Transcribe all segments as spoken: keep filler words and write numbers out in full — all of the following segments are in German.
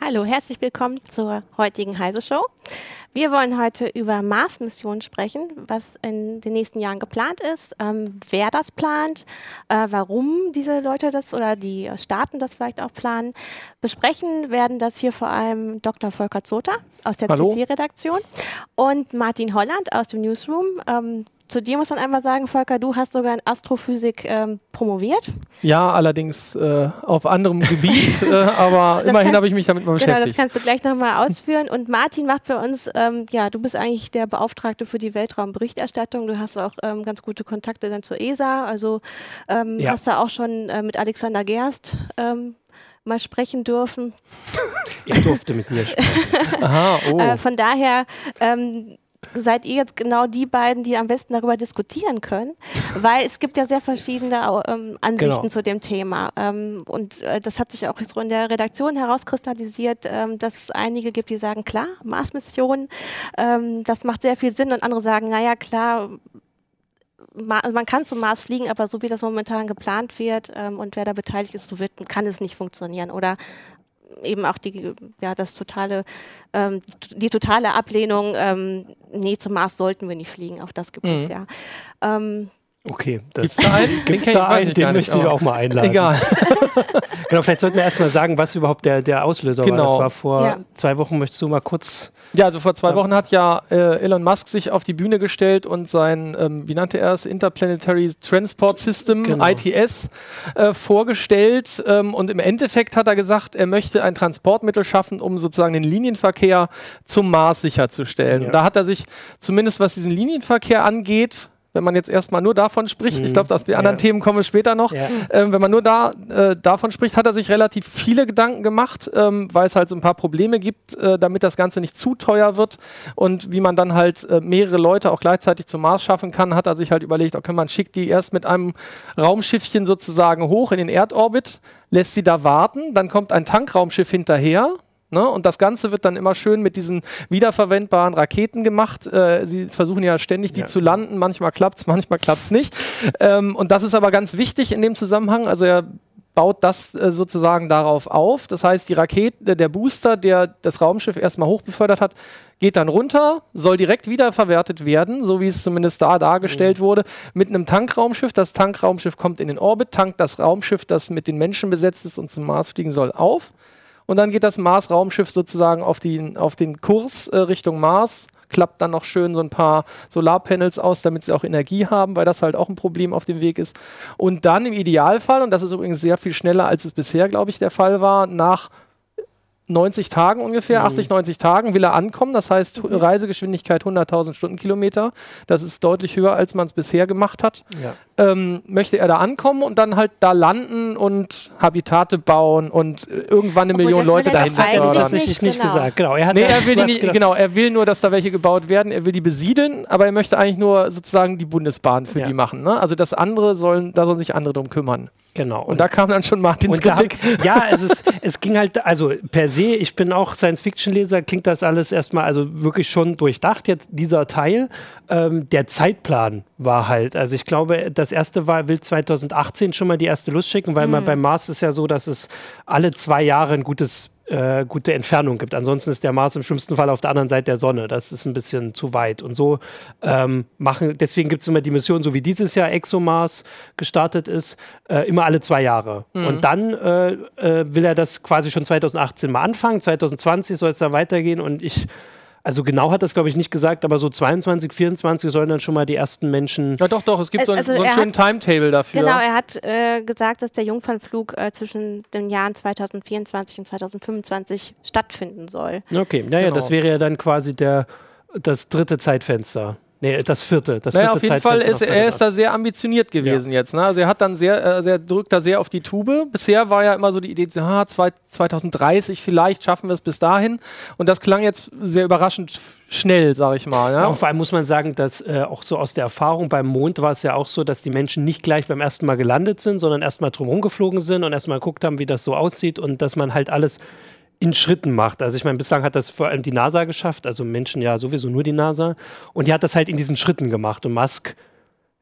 Hallo, herzlich willkommen zur heutigen Heise-Show. Wir wollen heute über Mars-Missionen sprechen, was in den nächsten Jahren geplant ist, ähm, wer das plant, äh, warum diese Leute das oder die Staaten das vielleicht auch planen. Besprechen werden das hier vor allem Doktor Volker Zother aus der Hallo. C T-Redaktion und Martin Holland aus dem Newsroom. Ähm, Zu dir muss man einmal sagen, Volker, du hast sogar in Astrophysik ähm, promoviert. Ja, allerdings äh, auf anderem Gebiet, äh, aber das immerhin habe ich mich damit mal beschäftigt. Genau, das kannst du gleich nochmal ausführen. Und Martin macht bei uns, ähm, ja, du bist eigentlich der Beauftragte für die Weltraumberichterstattung. Du hast auch ähm, ganz gute Kontakte dann zur E S A. Also ähm, ja. hast da auch schon äh, mit Alexander Gerst ähm, mal sprechen dürfen. Er durfte mit mir sprechen. Aha, oh. äh, von daher ähm, seid ihr jetzt genau die beiden, die am besten darüber diskutieren können, weil es gibt ja sehr verschiedene ähm, Ansichten genau. zu dem Thema ähm, und äh, das hat sich auch so in der Redaktion herauskristallisiert, ähm, dass es einige gibt, die sagen, klar, Mars-Missionen, ähm, das macht sehr viel Sinn und andere sagen, naja, klar, ma man kann zum Mars fliegen, aber so wie das momentan geplant wird ähm, und wer da beteiligt ist, so wird, kann es nicht funktionieren oder eben auch die, ja, das totale, ähm, die totale Ablehnung, ähm, nee, zum Mars sollten wir nicht fliegen, auch das gibt mhm. es ja. Ähm, Okay, gibt es da einen? Gibt's da einen? Den möchte ich auch mal einladen. Egal. Genau, vielleicht sollten wir erst mal sagen, was überhaupt der, der Auslöser genau. war. Das war vor ja. zwei Wochen, möchtest du mal kurz... Ja, also vor zwei Wochen hat ja äh, Elon Musk sich auf die Bühne gestellt und sein, ähm, wie nannte er es, Interplanetary Transport System, genau. I T S, äh, vorgestellt. Ähm, und im Endeffekt hat er gesagt, er möchte ein Transportmittel schaffen, um sozusagen den Linienverkehr zum Mars sicherzustellen. Ja. Da hat er sich, zumindest was diesen Linienverkehr angeht, wenn man jetzt erstmal nur davon spricht, mhm. ich glaube, die anderen ja. Themen kommen später noch, ja. ähm, wenn man nur da äh, davon spricht, hat er sich relativ viele Gedanken gemacht, ähm, weil es halt so ein paar Probleme gibt, äh, damit das Ganze nicht zu teuer wird und wie man dann halt äh, mehrere Leute auch gleichzeitig zum Mars schaffen kann, hat er sich halt überlegt, okay, man schickt die erst mit einem Raumschiffchen sozusagen hoch in den Erdorbit, lässt sie da warten, dann kommt ein Tankraumschiff hinterher. Ne? Und das Ganze wird dann immer schön mit diesen wiederverwendbaren Raketen gemacht. Äh, sie versuchen ja ständig, die ja. zu landen. Manchmal klappt es, manchmal klappt es nicht. Ähm, und das ist aber ganz wichtig in dem Zusammenhang. Also er baut das äh, sozusagen darauf auf. Das heißt, die Rakete, der Booster, der das Raumschiff erstmal hochbefördert hat, geht dann runter, soll direkt wiederverwertet werden, so wie es zumindest da dargestellt mhm. wurde, mit einem Tankraumschiff. Das Tankraumschiff kommt in den Orbit, tankt das Raumschiff, das mit den Menschen besetzt ist und zum Mars fliegen soll, auf. Und dann geht das Mars-Raumschiff sozusagen auf, die, auf den Kurs äh, Richtung Mars, klappt dann noch schön so ein paar Solarpanels aus, damit sie auch Energie haben, weil das halt auch ein Problem auf dem Weg ist. Und dann im Idealfall, und das ist übrigens sehr viel schneller, als es bisher, glaube ich, der Fall war, nach neunzig Tagen ungefähr, mhm. achtzig, neunzig Tagen will er ankommen. Das heißt, mhm. Reisegeschwindigkeit hunderttausend Stundenkilometer. Das ist deutlich höher, als man es bisher gemacht hat. Ja. Ähm, möchte er da ankommen und dann halt da landen und Habitate bauen und irgendwann eine Obwohl, Million Leute dahin fördern. Das hat er nicht, nicht genau. gesagt. Genau, er, hat nee, ja er will die nicht, genau, er will nur, dass da welche gebaut werden. Er will die besiedeln, aber er möchte eigentlich nur sozusagen die Bundesbahn für ja. die machen. Ne? Also das andere sollen, da sollen sich andere drum kümmern. Genau. Und, und da kam dann schon Martins Kritik. Da, ja, also es, es ging halt, also per se, ich bin auch Science-Fiction-Leser, klingt das alles erstmal also wirklich schon durchdacht, jetzt dieser Teil. Ähm, der Zeitplan war halt, also ich glaube, das erste war, will zweitausendachtzehn schon mal die erste Lust schicken, weil mhm. man beim Mars ist ja so, dass es alle zwei Jahre ein gutes Äh, gute Entfernung gibt. Ansonsten ist der Mars im schlimmsten Fall auf der anderen Seite der Sonne. Das ist ein bisschen zu weit. Und so ähm, machen, deswegen gibt es immer die Mission, so wie dieses Jahr ExoMars gestartet ist, äh, immer alle zwei Jahre. Mhm. Und dann äh, äh, will er das quasi schon zweitausendachtzehn mal anfangen. zweitausendzwanzig soll es dann weitergehen und ich Also genau hat das, glaube ich, nicht gesagt, aber so zweiundzwanzig, vierundzwanzig sollen dann schon mal die ersten Menschen... Ja doch, doch, es gibt so, also ein, so einen schönen hat, Timetable dafür. Genau, er hat äh, gesagt, dass der Jungfernflug äh, zwischen den Jahren zweitausendvierundzwanzig und zweitausendfünfundzwanzig stattfinden soll. Okay, naja, genau. Das wäre ja dann quasi der, das dritte Zeitfenster. Nee, das vierte. Das naja, vierte auf jeden Fall ist er ist da sehr ambitioniert gewesen ja. jetzt. Ne? Also er hat dann sehr, äh, sehr, drückt da sehr auf die Tube. Bisher war ja immer so die Idee, so, ah, zweitausenddreißig vielleicht schaffen wir es bis dahin. Und das klang jetzt sehr überraschend schnell, sag ich mal. Ja? Ja, vor allem muss man sagen, dass äh, auch so aus der Erfahrung beim Mond war es ja auch so, dass die Menschen nicht gleich beim ersten Mal gelandet sind, sondern erstmal drumherum geflogen sind und erstmal geguckt haben, wie das so aussieht und dass man halt alles in Schritten macht. Also ich meine, bislang hat das vor allem die NASA geschafft, also Menschen ja sowieso nur die NASA. Und die hat das halt in diesen Schritten gemacht. Und Musk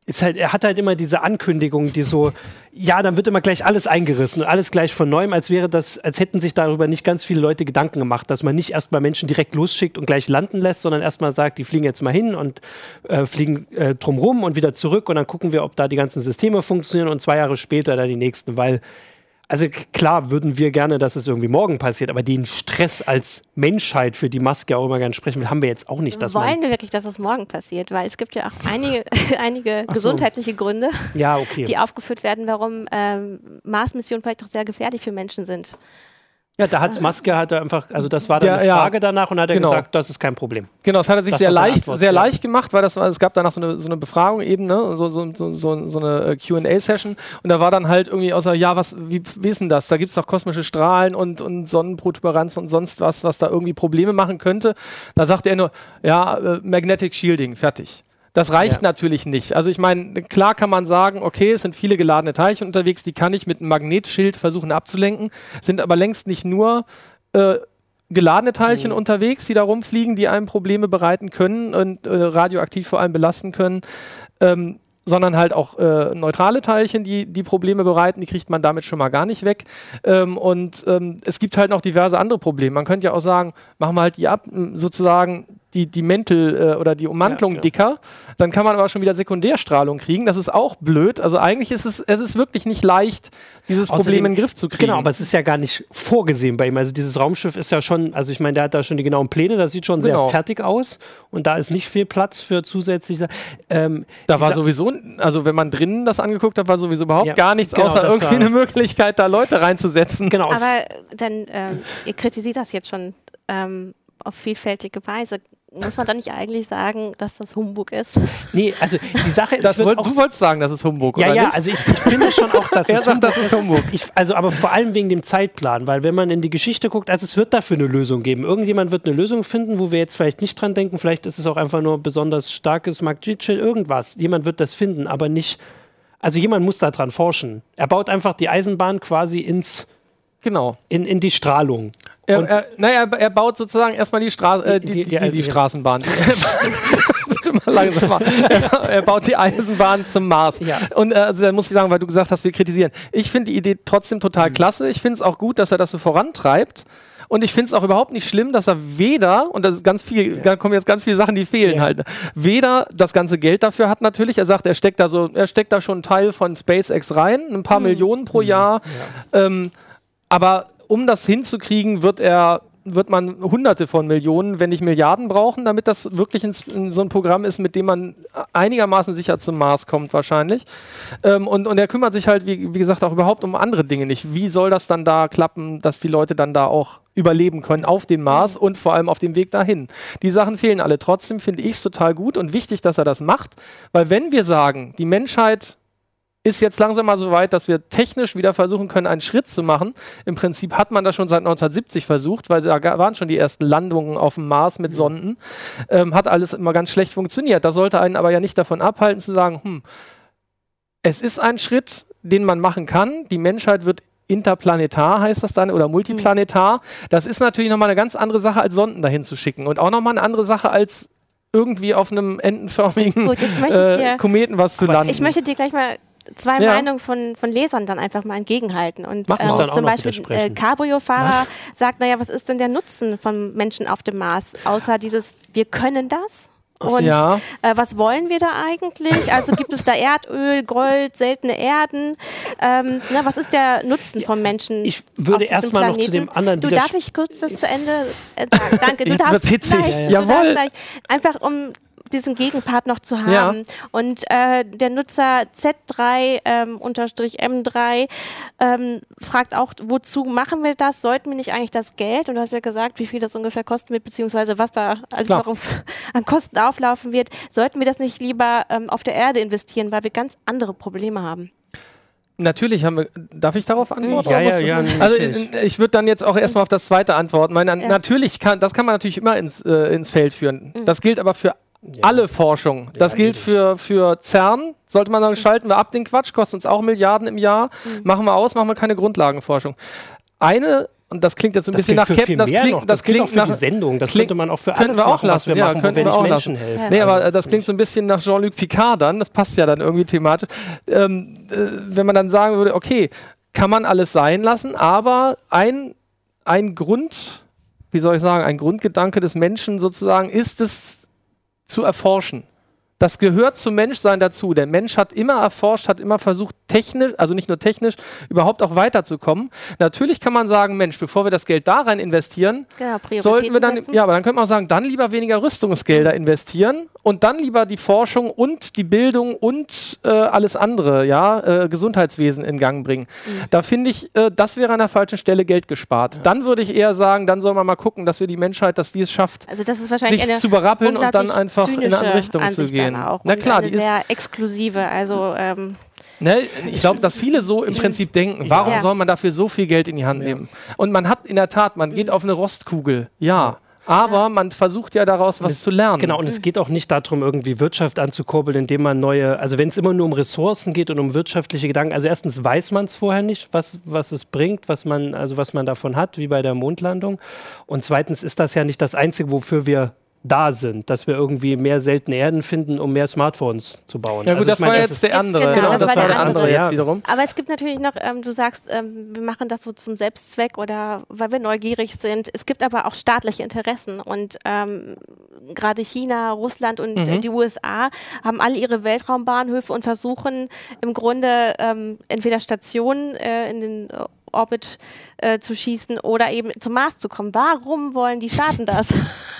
ist halt, er hat halt immer diese Ankündigung, die so, ja, dann wird immer gleich alles eingerissen und alles gleich von neuem, als wäre das, als hätten sich darüber nicht ganz viele Leute Gedanken gemacht, dass man nicht erstmal Menschen direkt losschickt und gleich landen lässt, sondern erstmal sagt, die fliegen jetzt mal hin und äh, fliegen äh, drumrum und wieder zurück und dann gucken wir, ob da die ganzen Systeme funktionieren und zwei Jahre später dann die nächsten, weil also klar würden wir gerne, dass es irgendwie morgen passiert, aber den Stress als Menschheit, für die Musk ja auch immer gerne sprechen will, haben wir jetzt auch nicht. Dass Wollen wir wirklich, dass es morgen passiert? Weil es gibt ja auch einige, einige so. gesundheitliche Gründe, ja, okay. die aufgeführt werden, warum ähm, Mars-Missionen vielleicht auch sehr gefährlich für Menschen sind. Ja, da hat Musk hat er einfach, also das war dann ja, eine Frage ja. danach und hat er genau. gesagt, das ist kein Problem. Genau, das hat er sich das sehr leicht, Antwort, sehr ja. leicht gemacht, weil das war, es gab danach so eine, so eine Befragung eben, ne, so, so, so, so, so eine Q and A-Session und da war dann halt irgendwie außer, ja, was, wie, wie ist denn das? Da gibt es doch kosmische Strahlen und, und Sonnenprotuberanzen und sonst was, was da irgendwie Probleme machen könnte. Da sagte er nur, ja, äh, Magnetic Shielding, fertig. Das reicht ja. natürlich nicht. Also ich meine, klar kann man sagen, okay, es sind viele geladene Teilchen unterwegs, die kann ich mit einem Magnetschild versuchen abzulenken, sind aber längst nicht nur äh, geladene Teilchen mhm. unterwegs, die da rumfliegen, die einem Probleme bereiten können und äh, radioaktiv vor allem belasten können, ähm, sondern halt auch äh, neutrale Teilchen, die die Probleme bereiten, die kriegt man damit schon mal gar nicht weg. Ähm, und ähm, es gibt halt noch diverse andere Probleme. Man könnte ja auch sagen, machen wir halt die ab, sozusagen die, die Mäntel äh, oder die Ummantelung ja, ja. dicker, dann kann man aber schon wieder Sekundärstrahlung kriegen. Das ist auch blöd. Also eigentlich ist es, es ist wirklich nicht leicht, dieses Außerdem, Problem in den Griff zu kriegen. Genau, aber es ist ja gar nicht vorgesehen bei ihm. Also dieses Raumschiff ist ja schon, also ich meine, der hat da schon die genauen Pläne, das sieht schon genau. sehr fertig aus und da ist nicht viel Platz für zusätzliche. Ähm, da war sowieso, also wenn man drinnen das angeguckt hat, war sowieso überhaupt ja, gar nichts, genau, außer irgendwie eine Möglichkeit, da Leute reinzusetzen. Genau. Aber dann, ähm, ihr kritisiert das jetzt schon ähm, auf vielfältige Weise. Muss man dann nicht eigentlich sagen, dass das Humbug ist? Nee, also die Sache ist. Wollt, du wolltest sagen, das ist Humbug, ja, oder ja, nicht? also ich, ich finde schon auch, dass er es sagt, Humbug das ist Humbug. Ich, also aber vor allem wegen dem Zeitplan, weil wenn man in die Geschichte guckt, also es wird dafür eine Lösung geben. Irgendjemand wird eine Lösung finden, wo wir jetzt vielleicht nicht dran denken. Vielleicht ist es auch einfach nur besonders starkes Magnetschild, irgendwas. Jemand wird das finden, aber nicht. Also jemand muss da dran forschen. Er baut einfach die Eisenbahn quasi ins. Genau. In, in die Strahlung. Er, er, naja, er, er baut sozusagen erstmal die, Stra äh, die, die, die, die, die Straßenbahn. Langsamer. Er, er baut die Eisenbahn zum Mars. Ja. Und äh, also, da muss ich sagen, weil du gesagt hast, wir kritisieren. Ich finde die Idee trotzdem total mhm. klasse. Ich finde es auch gut, dass er das so vorantreibt. Und ich finde es auch überhaupt nicht schlimm, dass er weder, und das ist ganz viel, ja. da kommen jetzt ganz viele Sachen, die fehlen ja. halt, weder das ganze Geld dafür hat natürlich. Er sagt, er steckt da so, er steckt da schon einen Teil von SpaceX rein, ein paar mhm. Millionen pro mhm. Jahr. Ja. Ähm, Aber um das hinzukriegen, wird er, wird man Hunderte von Millionen, wenn nicht Milliarden brauchen, damit das wirklich in, in so ein Programm ist, mit dem man einigermaßen sicher zum Mars kommt wahrscheinlich. Ähm, und, und er kümmert sich halt, wie, wie gesagt, auch überhaupt um andere Dinge nicht. Wie soll das dann da klappen, dass die Leute dann da auch überleben können auf dem Mars und vor allem auf dem Weg dahin. Die Sachen fehlen alle. Trotzdem finde ich es total gut und wichtig, dass er das macht, weil wenn wir sagen, die Menschheit ist jetzt langsam mal so weit, dass wir technisch wieder versuchen können, einen Schritt zu machen. Im Prinzip hat man das schon seit neunzehnhundertsiebzig versucht, weil da waren schon die ersten Landungen auf dem Mars mit Sonden. Ähm, hat alles immer ganz schlecht funktioniert. Das sollte einen aber ja nicht davon abhalten, zu sagen, hm, es ist ein Schritt, den man machen kann. Die Menschheit wird interplanetar, heißt das dann, oder multiplanetar. Das ist natürlich nochmal eine ganz andere Sache, als Sonden dahin zu schicken. Und auch nochmal eine andere Sache, als irgendwie auf einem entenförmigen Gut, äh, Kometen was zu landen. Ich möchte dir gleich mal zwei ja. Meinungen von, von Lesern dann einfach mal entgegenhalten. Und ähm, zum Beispiel äh, Cabrio-Fahrer ja. sagt, naja, was ist denn der Nutzen von Menschen auf dem Mars, außer dieses, wir können das? Und ja. äh, was wollen wir da eigentlich? Also gibt es da Erdöl, Gold, seltene Erden? Ähm, na, was ist der Nutzen von Menschen? Ich würde erstmal noch zu dem anderen. Du, darf ich kurz das zu Ende äh, sagen? Danke. Du Jetzt darfst hitzig. gleich, Ja, ja. du Jawohl. darfst gleich, einfach um diesen Gegenpart noch zu haben. Ja. Und äh, der Nutzer Z drei ähm, unterstrich M drei ähm, fragt auch, wozu machen wir das? Sollten wir nicht eigentlich das Geld, und du hast ja gesagt, wie viel das ungefähr kosten wird, beziehungsweise was da alles noch auf, an Kosten auflaufen wird, sollten wir das nicht lieber ähm, auf der Erde investieren, weil wir ganz andere Probleme haben? Natürlich haben wir, darf ich darauf antworten? Ja, ja, ja. Also ich würde dann jetzt auch erstmal auf das zweite antworten. Meine, ja. Natürlich kann, das kann man natürlich immer ins, äh, ins Feld führen. Mhm. Das gilt aber für ja. alle Forschung. Das ja, gilt für, für CERN. Sollte man sagen, schalten wir ab den Quatsch, kostet uns auch Milliarden im Jahr. Mhm. Machen wir aus, machen wir keine Grundlagenforschung. Eine und das klingt jetzt so ein das bisschen nach Captain, das klingt, das, das klingt auch für nach die Sendung, das könnte man auch für alles alles wir auch machen, lassen, was wir ja, machen, könnten wo wir wir nicht auch Menschen lassen. helfen. Nee, also, aber das klingt so ein bisschen nach Jean-Luc Picard dann, das passt ja dann irgendwie thematisch. Ähm, äh, wenn man dann sagen würde, okay, kann man alles sein lassen, aber ein, ein Grund, wie soll ich sagen, ein Grundgedanke des Menschen sozusagen ist es zu erforschen. Das gehört zum Menschsein dazu. Der Mensch hat immer erforscht, hat immer versucht, technisch, also nicht nur technisch, überhaupt auch weiterzukommen. Natürlich kann man sagen, Mensch, bevor wir das Geld da rein investieren, genau, sollten wir dann, setzen. ja, aber dann könnte man auch sagen, dann lieber weniger Rüstungsgelder investieren und dann lieber die Forschung und die Bildung und äh, alles andere, ja, äh, Gesundheitswesen in Gang bringen. Mhm. Da finde ich, äh, das wäre an der falschen Stelle Geld gespart. Ja. Dann würde ich eher sagen, dann soll man mal gucken, dass wir die Menschheit, dass die es schafft, also das ist wahrscheinlich sich eine zu berappeln und dann einfach in eine andere Richtung Ansicht zu gehen. Auch. Na klar, eine die ist sehr exklusive, also ähm, ne, ich glaube, dass viele so im Prinzip denken, warum ja. soll man dafür so viel Geld in die Hand nehmen? Und man hat in der Tat, man geht auf eine Rostkugel, ja. Aber ja. man versucht ja daraus was es, zu lernen. Genau, und es geht auch nicht darum, irgendwie Wirtschaft anzukurbeln, indem man neue, also wenn es immer nur um Ressourcen geht und um wirtschaftliche Gedanken, also erstens weiß man es vorher nicht, was, was es bringt, was man, also was man davon hat, wie bei der Mondlandung. Und zweitens ist das ja nicht das Einzige, wofür wir da sind, dass wir irgendwie mehr seltene Erden finden, um mehr Smartphones zu bauen. Ja gut, also das mein, war das jetzt der andere. Genau, Genau, das, das war der, der andere, andere jetzt wiederum. Aber es gibt natürlich noch, ähm, du sagst, ähm, wir machen das so zum Selbstzweck oder weil wir neugierig sind. Es gibt aber auch staatliche Interessen und ähm, gerade China, Russland und mhm. äh, die U S A haben alle ihre Weltraumbahnhöfe und versuchen im Grunde ähm, entweder Stationen äh, in den äh, Orbit äh, zu schießen oder eben zum Mars zu kommen. Warum wollen die Staaten das?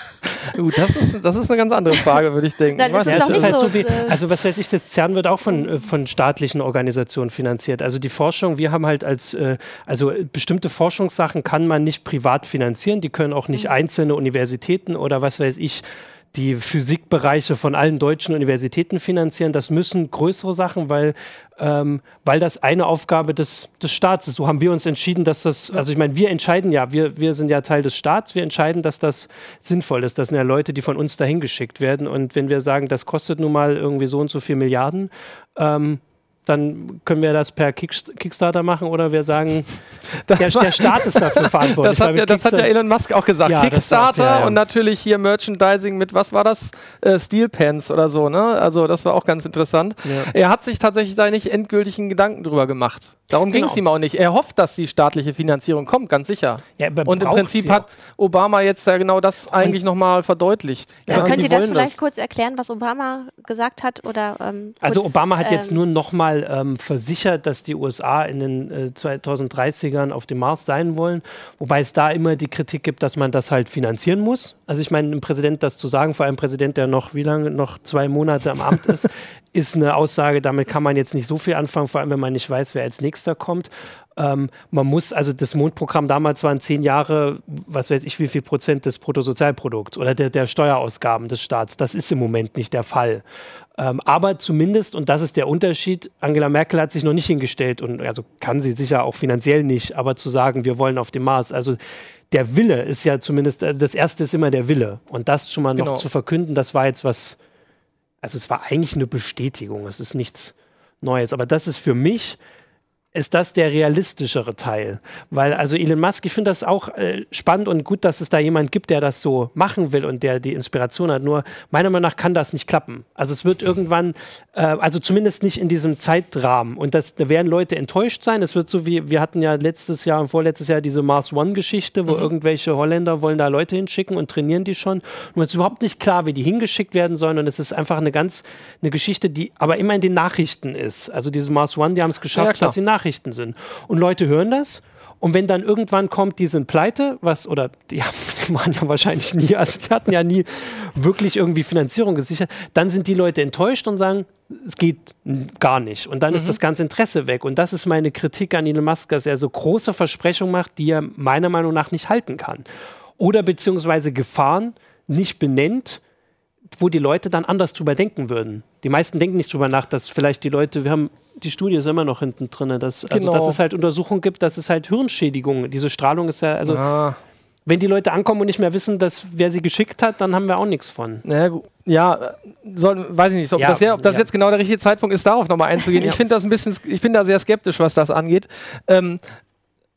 Gut, das ist, das ist eine ganz andere Frage, würde ich denken. Dann ist es ja, doch es ist nicht halt so, so wie, also was weiß ich, das CERN wird auch von, von staatlichen Organisationen finanziert. Also die Forschung, wir haben halt als, äh, also bestimmte Forschungssachen kann man nicht privat finanzieren, die können auch nicht mhm. einzelne Universitäten oder was weiß ich, die Physikbereiche von allen deutschen Universitäten finanzieren. Das müssen größere Sachen, weil, ähm, weil das eine Aufgabe des, des Staats ist. So haben wir uns entschieden, dass das, also ich meine, wir entscheiden ja, wir, wir sind ja Teil des Staats, wir entscheiden, dass das sinnvoll ist. Das sind ja Leute, die von uns dahin geschickt werden. Und wenn wir sagen, das kostet nun mal irgendwie so und so viel Milliarden, ähm, dann können wir das per Kickstarter machen oder wir sagen, der, der Staat ist dafür verantwortlich. Das hat, ja, das hat ja Elon Musk auch gesagt. Ja, Kickstarter war, ja, ja. und natürlich hier Merchandising mit, was war das? Äh, Steel Pens oder so, ne? Also das war auch ganz interessant. Ja. Er hat sich tatsächlich da nicht endgültigen Gedanken drüber gemacht. Darum genau. ging es ihm auch nicht. Er hofft, dass die staatliche Finanzierung kommt, ganz sicher. Ja, und im Prinzip hat Obama jetzt ja genau das eigentlich nochmal verdeutlicht. Ja, ja, könnt ihr das vielleicht das. kurz erklären, was Obama gesagt hat? Oder, ähm, also kurz, Obama hat ähm, jetzt nur nochmal ähm, versichert, dass die U S A in den äh, zweitausenddreißigern auf dem Mars sein wollen, wobei es da immer die Kritik gibt, dass man das halt finanzieren muss. Also ich meine, einem Präsident das zu sagen, vor allem ein Präsident, der noch, wie lange, noch zwei Monate am Amt ist, ist eine Aussage, damit kann man jetzt nicht so viel anfangen, vor allem wenn man nicht weiß, wer als nächster kommt. Ähm, man muss, also das Mondprogramm damals waren zehn Jahre, was weiß ich, wie viel Prozent des Bruttosozialprodukts oder der, der Steuerausgaben des Staats. Das ist im Moment nicht der Fall. Ähm, aber zumindest, und das ist der Unterschied, Angela Merkel hat sich noch nicht hingestellt und also kann sie sicher auch finanziell nicht, aber zu sagen, wir wollen auf dem Mars, also der Wille ist ja zumindest, also das Erste ist immer der Wille und das schon mal genau. noch zu verkünden, das war jetzt was, also es war eigentlich eine Bestätigung, es ist nichts Neues, aber das ist für mich, ist das der realistischere Teil. Weil, also Elon Musk, ich finde das auch äh, spannend und gut, dass es da jemand gibt, der das so machen will und der die Inspiration hat. Nur meiner Meinung nach kann das nicht klappen. Also es wird irgendwann, äh, also zumindest nicht in diesem Zeitrahmen. Und das, da werden Leute enttäuscht sein. Es wird so wie, wir hatten ja letztes Jahr und vorletztes Jahr diese Mars One-Geschichte, wo mhm. irgendwelche Holländer wollen da Leute hinschicken und trainieren die schon. Nur es ist überhaupt nicht klar, wie die hingeschickt werden sollen. Und es ist einfach eine ganz, eine Geschichte, die aber immer in den Nachrichten ist. Also diese Mars One, die haben es geschafft, ja, dass sie Nachrichten sind. Und Leute hören das und wenn dann irgendwann kommt, die sind pleite, was, oder die, haben, die waren ja wahrscheinlich nie, also die hatten ja nie wirklich irgendwie Finanzierung gesichert, dann sind die Leute enttäuscht und sagen, es geht gar nicht. Und dann mhm. ist das ganze Interesse weg. Und das ist meine Kritik an Elon Musk, dass er so große Versprechungen macht, die er meiner Meinung nach nicht halten kann. Oder beziehungsweise Gefahren nicht benennt, wo die Leute dann anders drüber denken würden. Die meisten denken nicht drüber nach, dass vielleicht die Leute, wir haben, die Studie ist immer noch hinten drin, dass, also, genau. dass es halt Untersuchungen gibt, dass es halt Hirnschädigungen, diese Strahlung ist ja, also ah. wenn die Leute ankommen und nicht mehr wissen, dass wer sie geschickt hat, dann haben wir auch nichts von. Ja, ja soll, weiß ich nicht, ob ja, das, ja, ob das ja. jetzt genau der richtige Zeitpunkt ist, darauf nochmal einzugehen. ja. Ich finde das ein bisschen, ich bin da sehr skeptisch, was das angeht. Ähm,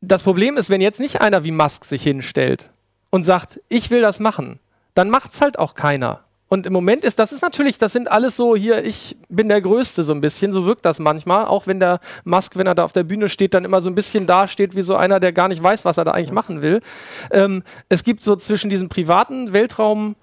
das Problem ist, wenn jetzt nicht einer wie Musk sich hinstellt und sagt, ich will das machen, dann macht's halt auch keiner. Und im Moment ist, das ist natürlich, das sind alles so hier, ich bin der Größte so ein bisschen, so wirkt das manchmal, auch wenn der Musk, wenn er da auf der Bühne steht, dann immer so ein bisschen dasteht wie so einer, der gar nicht weiß, was er da eigentlich machen will. Ähm, es gibt so zwischen diesen privaten Weltraum,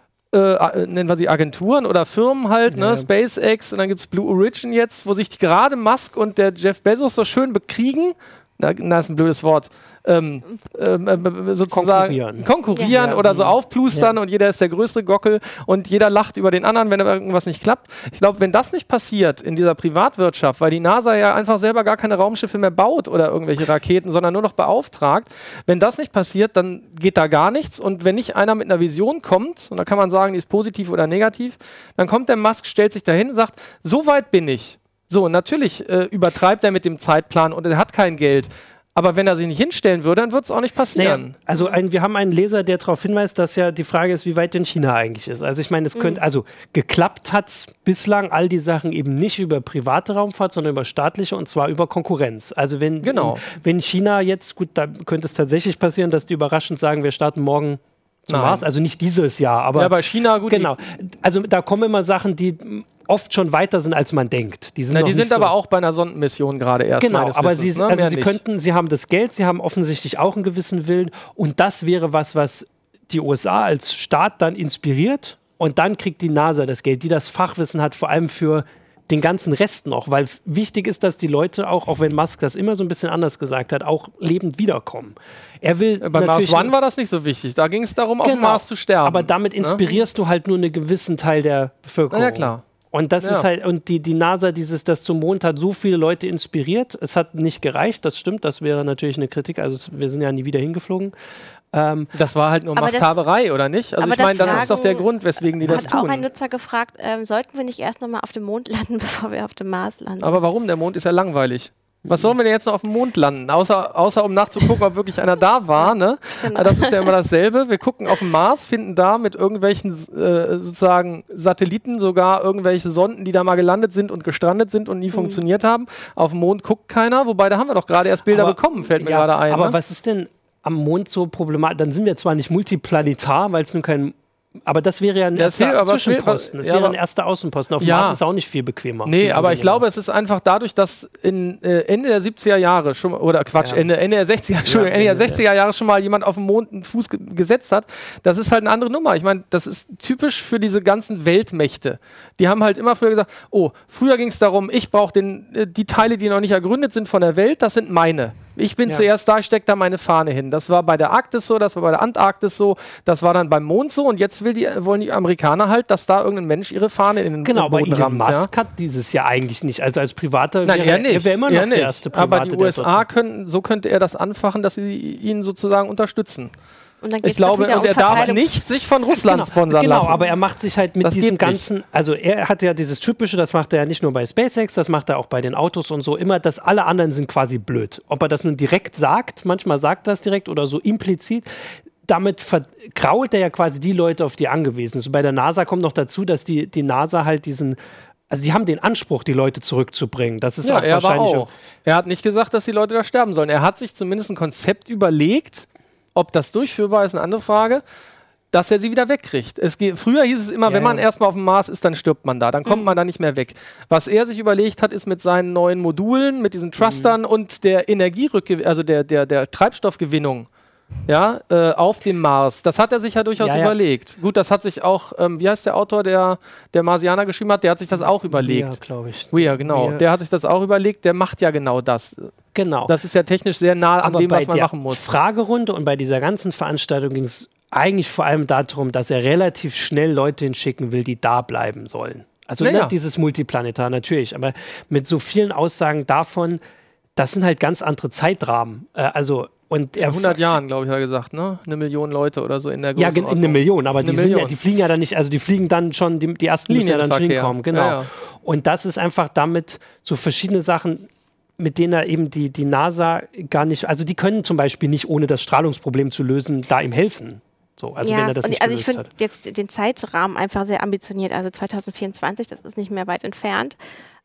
äh, nennen wir sie Agenturen oder Firmen halt, ja. ne, SpaceX und dann gibt es Blue Origin jetzt, wo sich gerade Musk und der Jeff Bezos so schön bekriegen. Na, das ist ein blödes Wort. Ähm, ähm, äh, sozusagen konkurrieren, konkurrieren ja. oder so aufplustern ja. und jeder ist der größte Gockel und jeder lacht über den anderen, wenn irgendwas nicht klappt. Ich glaube, wenn das nicht passiert in dieser Privatwirtschaft, weil die NASA ja einfach selber gar keine Raumschiffe mehr baut oder irgendwelche Raketen, sondern nur noch beauftragt, wenn das nicht passiert, dann geht da gar nichts und wenn nicht einer mit einer Vision kommt, und da kann man sagen, die ist positiv oder negativ, dann kommt der Musk, stellt sich dahin und sagt, so weit bin ich. So, natürlich äh, übertreibt er mit dem Zeitplan und er hat kein Geld. Aber wenn er sich nicht hinstellen würde, dann wird es auch nicht passieren. Naja, also ein, wir haben einen Leser, der darauf hinweist, dass ja die Frage ist, wie weit denn China eigentlich ist. Also ich meine, es könnte, also geklappt hat es bislang all die Sachen eben nicht über private Raumfahrt, sondern über staatliche und zwar über Konkurrenz. Also wenn, genau. wenn China jetzt, gut, da könnte es tatsächlich passieren, dass die überraschend sagen, wir starten morgen zum Mars, also nicht dieses Jahr, aber ja, bei China gut. Genau. Also da kommen immer Sachen, die oft schon weiter sind, als man denkt. Die sind, Na, die sind so aber auch bei einer Sondenmission gerade erst. Genau, aber Wissens, sie, ne? also sie nicht. könnten, sie haben das Geld, sie haben offensichtlich auch einen gewissen Willen und das wäre was, was die U S A als Staat dann inspiriert und dann kriegt die NASA das Geld, die das Fachwissen hat, vor allem für den ganzen Rest noch, weil wichtig ist, dass die Leute auch, auch wenn Musk das immer so ein bisschen anders gesagt hat, auch lebend wiederkommen. Er will bei Mars One war das nicht so wichtig, da ging es darum, genau, auf dem Mars zu sterben. Aber damit inspirierst ne? du halt nur einen gewissen Teil der Bevölkerung. Ja, klar. Und das ja. ist halt, und die, die NASA, dieses, das zum Mond hat so viele Leute inspiriert. Es hat nicht gereicht, das stimmt, das wäre natürlich eine Kritik. Also es, wir sind ja nie wieder hingeflogen. Ähm, das war halt nur Machthaberei, das, oder nicht? Also ich meine, das ist doch der Grund, weswegen die das tun. Hat auch ein Nutzer gefragt, ähm, sollten wir nicht erst nochmal auf dem Mond landen, bevor wir auf dem Mars landen? Aber warum? Der Mond ist ja langweilig. Was sollen wir denn jetzt noch auf dem Mond landen? Außer, außer um nachzugucken, ob wirklich einer da war. Ne? Genau. Das ist ja immer dasselbe. Wir gucken auf den Mars, finden da mit irgendwelchen äh, sozusagen Satelliten sogar irgendwelche Sonden, die da mal gelandet sind und gestrandet sind und nie mhm. funktioniert haben. Auf dem Mond guckt keiner. Wobei, da haben wir doch gerade erst Bilder aber, bekommen, fällt mir ja, gerade ein. Aber ne? was ist denn am Mond so problematisch? Dann sind wir zwar nicht multiplanetar, weil es nun kein... Aber das wäre ja ein das erster will, Zwischenposten. Das ja, wäre ein erster Außenposten. Auf dem ja. Mars ist auch nicht viel bequemer. Nee, viel aber ich glaube, es ist einfach dadurch, dass in äh, Ende der siebziger Jahre schon oder Quatsch, ja. Ende, Ende der sechziger, Entschuldigung, ja, Ende der sechziger Jahre schon mal jemand auf dem Mond einen Fuß ge gesetzt hat. Das ist halt eine andere Nummer. Ich meine, das ist typisch für diese ganzen Weltmächte. Die haben halt immer früher gesagt, oh, früher ging es darum, ich brauche äh, die Teile, die noch nicht ergründet sind von der Welt, das sind meine. Ich bin ja. zuerst da, ich stecke da meine Fahne hin. Das war bei der Arktis so, das war bei der Antarktis so, das war dann beim Mond so und jetzt will die, wollen die Amerikaner halt, dass da irgendein Mensch ihre Fahne in den genau, Boden rammt. Genau, aber Elon Musk ja? hat dieses ja eigentlich nicht. Also als Privater Nein, wäre er, nicht. er wär immer noch er der nicht. erste Private. Aber die U S A können, so könnte er das anfachen, dass sie ihn sozusagen unterstützen. Und dann ich glaube, und er darf nicht sich von Russland genau, sponsern genau, lassen. Genau, aber er macht sich halt mit das diesem ganzen, also er hat ja dieses Typische, das macht er ja nicht nur bei SpaceX, das macht er auch bei den Autos und so, immer, dass alle anderen sind quasi blöd. Ob er das nun direkt sagt, manchmal sagt er das direkt oder so implizit, damit vergrault er ja quasi die Leute, auf die er angewiesen ist. Und bei der NASA kommt noch dazu, dass die, die NASA halt diesen... Also die haben den Anspruch, die Leute zurückzubringen. Das ist ja, auch er wahrscheinlich... Auch. Er hat nicht gesagt, dass die Leute da sterben sollen. Er hat sich zumindest ein Konzept überlegt. Ob das durchführbar ist, eine andere Frage, dass er sie wieder wegkriegt. Es geht, früher hieß es immer, ja, wenn man ja. erstmal auf dem Mars ist, dann stirbt man da. Dann kommt mhm. man da nicht mehr weg. Was er sich überlegt hat, ist mit seinen neuen Modulen, mit diesen Thrustern mhm. und der Energierückgewinnung, also der, der, der Treibstoffgewinnung, ja, äh, auf dem Mars. Das hat er sich ja durchaus ja, ja. überlegt. Gut, das hat sich auch, ähm, wie heißt der Autor, der, der Marsianer geschrieben hat, der hat sich das auch überlegt. Ja, glaube ich. Ja, genau. Weir. Der hat sich das auch überlegt, der macht ja genau das. Genau. Das ist ja technisch sehr nah an Aber dem, bei was man der machen muss. Fragerunde und bei dieser ganzen Veranstaltung ging es eigentlich vor allem darum, dass er relativ schnell Leute hinschicken will, die da bleiben sollen. Also naja. nicht dieses Multiplanetar, natürlich, aber mit so vielen Aussagen davon, das sind halt ganz andere Zeitrahmen. Äh, also und er hundert Jahren, glaube ich, hat er gesagt, ne? Eine Million Leute oder so in der Größenordnung. Ja, eine Million, aber eine die, Million. Sind ja, die fliegen ja dann nicht, also die fliegen dann schon, die, die ersten müssen ja dann schon hinkommen. Genau. Ja, ja. Und das ist einfach damit so verschiedene Sachen, mit denen er eben die, die NASA gar nicht, also die können zum Beispiel nicht, ohne das Strahlungsproblem zu lösen, da ihm helfen. So, also ja, wenn er das und nicht also ich finde hat. jetzt den Zeitrahmen einfach sehr ambitioniert, also zwanzig vierundzwanzig, das ist nicht mehr weit entfernt.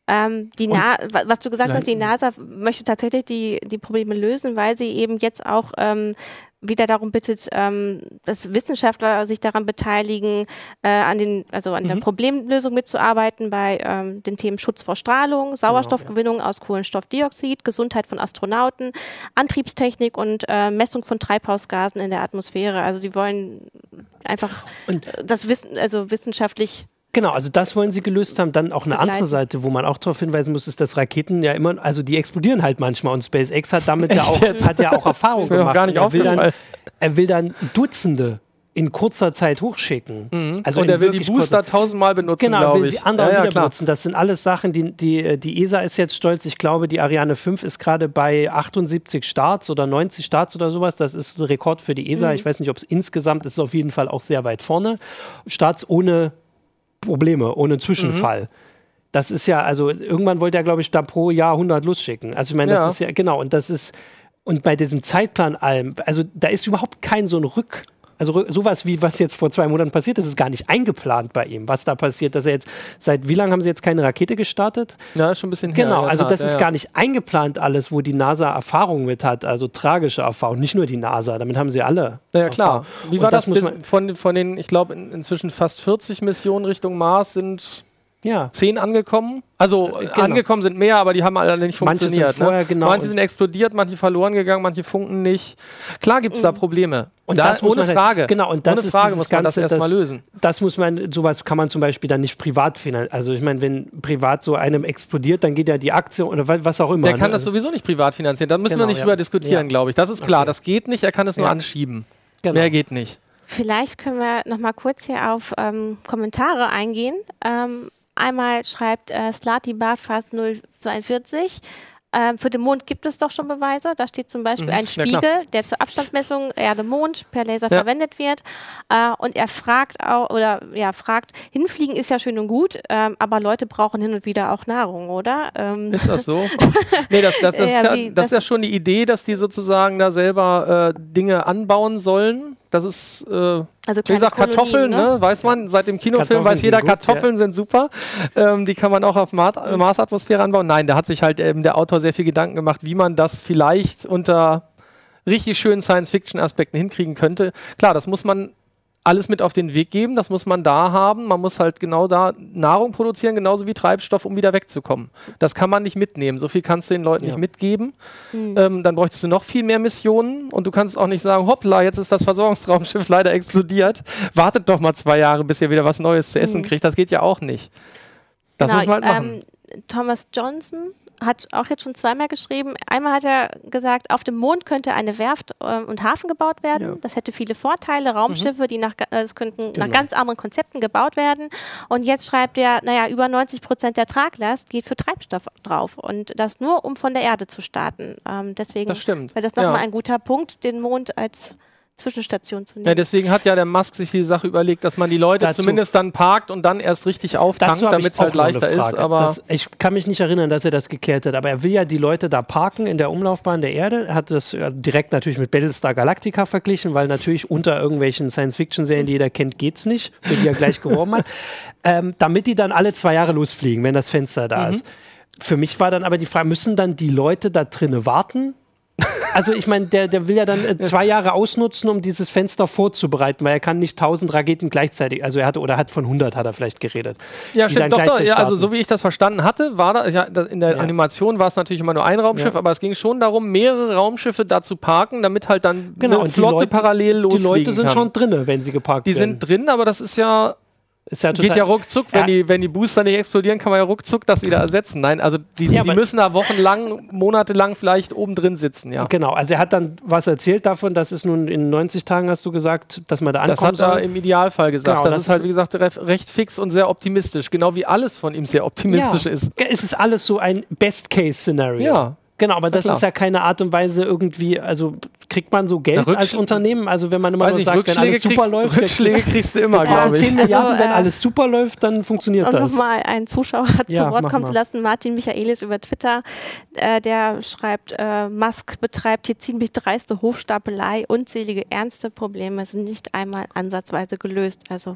Ähm, die Na was du gesagt hast, die NASA möchte tatsächlich die, die Probleme lösen, weil sie eben jetzt auch ähm, wieder darum bittet, ähm, dass Wissenschaftler sich daran beteiligen, äh, an den, also an mhm. der Problemlösung mitzuarbeiten bei ähm, den Themen Schutz vor Strahlung, Sauerstoffgewinnung genau, ja. aus Kohlenstoffdioxid, Gesundheit von Astronauten, Antriebstechnik und äh, Messung von Treibhausgasen in der Atmosphäre. Also die wollen einfach und das Wissen, also wissenschaftlich. Genau, also das wollen sie gelöst haben. Dann auch eine begleiten. andere Seite, wo man auch darauf hinweisen muss, ist, dass Raketen ja immer, also die explodieren halt manchmal und SpaceX hat damit ja auch, hat ja auch Erfahrung gemacht. Gar nicht er, will dann, er will dann Dutzende in kurzer Zeit hochschicken. Mhm. Also und er will die Booster tausendmal benutzen, genau, will ich. sie andere ja, ja, wieder benutzen. Das sind alles Sachen, die, die, die E S A ist jetzt stolz. Ich glaube, die Ariane fünf ist gerade bei achtundsiebzig Starts oder neunzig Starts oder sowas. Das ist ein Rekord für die E S A. Mhm. Ich weiß nicht, ob es insgesamt ist, ist auf jeden Fall auch sehr weit vorne. Starts ohne Probleme, ohne Zwischenfall. Mhm. Das ist ja, also irgendwann wollte er, glaube ich, da pro Jahr hundert losschicken. Also ich meine, das ja. ist ja, genau, und das ist, und bei diesem Zeitplan allem, also da ist überhaupt kein so ein Rück, also sowas wie, was jetzt vor zwei Monaten passiert ist, ist gar nicht eingeplant bei ihm, was da passiert, dass er jetzt, seit wie lange haben sie jetzt keine Rakete gestartet? Ja, schon ein bisschen her. Genau, also das ja, ist ja. gar nicht eingeplant alles, wo die NASA Erfahrung mit hat, also tragische Erfahrung, nicht nur die NASA, damit haben sie alle Ja, ja klar. Wie war das, das, das von, von den, ich glaube, in, inzwischen fast vierzig Missionen Richtung Mars sind ja. zehn angekommen? Also äh, genau. angekommen sind mehr, aber die haben alle nicht funktioniert. Manche sind, vorher, ne? genau manche sind explodiert, manche verloren gegangen, manche funken nicht. Klar gibt es da Probleme. Und das da, ohne Frage. Halt, genau, und das ohne Frage muss man Ganze, das erstmal lösen. Das muss man, sowas kann man zum Beispiel dann nicht privat finanzieren. Also ich meine, wenn privat so einem explodiert, dann geht ja die Aktie oder was auch immer. Der kann ne? das sowieso nicht privat finanzieren. Da müssen genau, wir nicht ja. drüber diskutieren, ja. glaube ich. Das ist klar. Okay. Das geht nicht, er kann es nur ja. anschieben. Genau. Mehr geht nicht. Vielleicht können wir noch mal kurz hier auf ähm, Kommentare eingehen. Ähm, Einmal schreibt äh, Slati Barfast null zweiundvierzig. Ähm, für den Mond gibt es doch schon Beweise. Da steht zum Beispiel mhm. ein Spiegel, ja, der zur Abstandsmessung Erde-Mond per Laser ja. verwendet wird. Äh, und er fragt auch, oder ja, fragt, hinfliegen ist ja schön und gut, ähm, aber Leute brauchen hin und wieder auch Nahrung, oder? Ähm ist das so? nee, das, das, das, ja, ist, ja, das, das ist ja schon die Idee, dass die sozusagen da selber äh, Dinge anbauen sollen. Das ist, äh, also wie gesagt, Kartoffeln, ne? ne? weiß man, seit dem Kinofilm weiß jeder, gut, Kartoffeln ja. sind super. Ähm, die kann man auch auf Mar mhm. Marsatmosphäre anbauen. Nein, da hat sich halt ähm, der Autor sehr viel Gedanken gemacht, wie man das vielleicht unter richtig schönen Science-Fiction-Aspekten hinkriegen könnte. Klar, das muss man alles mit auf den Weg geben, das muss man da haben. Man muss halt genau da Nahrung produzieren, genauso wie Treibstoff, um wieder wegzukommen. Das kann man nicht mitnehmen. So viel kannst du den Leuten ja. nicht mitgeben. Mhm. Ähm, dann bräuchtest du noch viel mehr Missionen und du kannst auch nicht sagen, hoppla, jetzt ist das Versorgungsraumschiff leider explodiert. Wartet doch mal zwei Jahre, bis ihr wieder was Neues zu essen mhm. kriegt. Das geht ja auch nicht. Das genau, muss man halt machen. Ähm, Thomas Johnson hat auch jetzt schon zweimal geschrieben. Einmal hat er gesagt, auf dem Mond könnte eine Werft äh, und Hafen gebaut werden. Ja. Das hätte viele Vorteile. Raumschiffe, mhm. die nach, äh, das könnten genau. nach ganz anderen Konzepten gebaut werden. Und jetzt schreibt er, naja, über neunzig Prozent der Traglast geht für Treibstoff drauf. Und das nur, um von der Erde zu starten. Ähm, deswegen wäre das nochmal ja. ein guter Punkt, den Mond als Zwischenstation zu nehmen. Ja, deswegen hat ja der Musk sich die Sache überlegt, dass man die Leute dazu zumindest dann parkt und dann erst richtig auftankt, damit es halt leichter ist. Aber das, ich kann mich nicht erinnern, dass er das geklärt hat, aber er will ja die Leute da parken in der Umlaufbahn der Erde. Er hat das ja direkt natürlich mit Battlestar Galactica verglichen, weil natürlich unter irgendwelchen Science-Fiction-Serien, die jeder kennt, geht's nicht, für die er gleich geworben hat. Ähm, damit die dann alle zwei Jahre losfliegen, wenn das Fenster da mhm. ist. Für mich war dann aber die Frage, müssen dann die Leute da drinnen warten? Also ich meine, der, der will ja dann äh, zwei Jahre ausnutzen, um dieses Fenster vorzubereiten, weil er kann nicht tausend Raketen gleichzeitig, also er hatte, oder hat von hundert hat er vielleicht geredet. Ja, stimmt, doch, doch, ja, also so wie ich das verstanden hatte, war da, ja, in der ja. Animation war es natürlich immer nur ein Raumschiff, ja. aber es ging schon darum, mehrere Raumschiffe da zu parken, damit halt dann genau, eine Flotte Leute, parallel losfliegen Die Leute sind kann. schon drin, wenn sie geparkt die werden. Die sind drin, aber das ist ja... Ist ja geht ja ruckzuck, wenn, ja. Die, wenn die Booster nicht explodieren, kann man ja ruckzuck das wieder ersetzen. Nein, also die, ja, die müssen da wochenlang, monatelang vielleicht oben drin sitzen, ja. Genau, also er hat dann was erzählt davon, dass es nun in neunzig Tagen, hast du gesagt, dass man da ankommt. Das hat er im Idealfall gesagt. Genau, das, das ist halt, wie gesagt, recht fix und sehr optimistisch, genau wie alles von ihm sehr optimistisch ja. ist. Es ist alles so ein Best-Case-Szenario. Ja. Genau, aber das ist ja keine Art und Weise irgendwie, also kriegt man so Geld als Unternehmen? Also wenn man immer nur sagt, wenn alles super läuft. Rückschläge kriegst du immer, glaube ich. zehn Milliarden, also, äh, wenn alles super läuft, dann funktioniert um das. Um nochmal einen Zuschauer ja, zu Wort kommen zu lassen, Martin Michaelis über Twitter, äh, der schreibt, äh, Musk betreibt hier ziemlich dreiste Hochstapelei, unzählige ernste Probleme sind nicht einmal ansatzweise gelöst. Also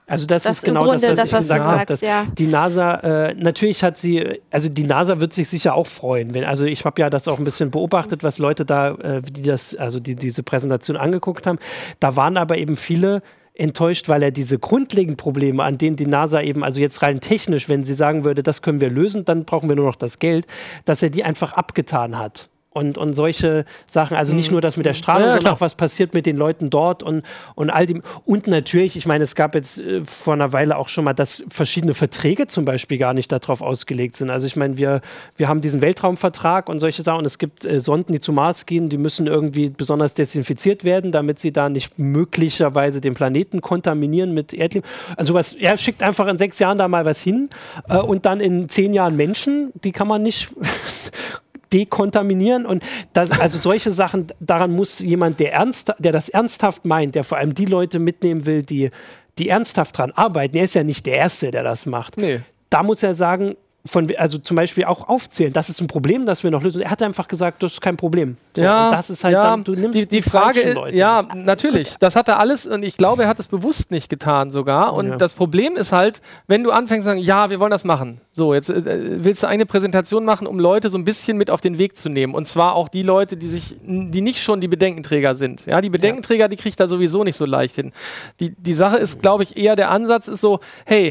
Also das, das ist genau das, was das, ich was gesagt habe. Dass ja. Die NASA, äh, natürlich hat sie, also die NASA wird sich sicher auch freuen. Wenn, also ich habe ja das auch ein bisschen beobachtet, was Leute da, äh, die das, also die diese Präsentation angeguckt haben. Da waren aber eben viele enttäuscht, weil er diese grundlegenden Probleme, an denen die NASA eben, also jetzt rein technisch, wenn sie sagen würde, das können wir lösen, dann brauchen wir nur noch das Geld, dass er die einfach abgetan hat. Und, und solche Sachen, also nicht nur das mit der Strahlung, ja, ja, sondern auch was passiert mit den Leuten dort und, und all dem. Und natürlich, ich meine, es gab jetzt äh, vor einer Weile auch schon mal, dass verschiedene Verträge zum Beispiel gar nicht darauf ausgelegt sind. Also ich meine, wir, wir haben diesen Weltraumvertrag und solche Sachen und es gibt äh, Sonden, die zum Mars gehen, die müssen irgendwie besonders desinfiziert werden, damit sie da nicht möglicherweise den Planeten kontaminieren mit Erdleben. Also was, er schickt einfach in sechs Jahren da mal was hin äh, und dann in zehn Jahren Menschen, die kann man nicht dekontaminieren und das, also solche Sachen, daran muss jemand, der ernst, der das ernsthaft meint, der vor allem die Leute mitnehmen will, die, die ernsthaft dran arbeiten, er ist ja nicht der Erste, der das macht. Nee. Da muss er sagen, von, also zum Beispiel auch aufzählen, das ist ein Problem, das wir noch lösen. Er hat einfach gesagt, das ist kein Problem. So, ja, und das ist halt ja, dann, du nimmst die, die, die Frage ist, Leute ja, nicht. Natürlich, das hat er alles und ich glaube, er hat es bewusst nicht getan sogar und ja. Das Problem ist halt, wenn du anfängst zu sagen, ja, wir wollen das machen, so, jetzt äh, willst du eine Präsentation machen, um Leute so ein bisschen mit auf den Weg zu nehmen und zwar auch die Leute, die sich, die nicht schon die Bedenkenträger sind. Ja, die Bedenkenträger, die kriegt er sowieso nicht so leicht hin. Die, die Sache ist, glaube ich, eher der Ansatz ist so, hey,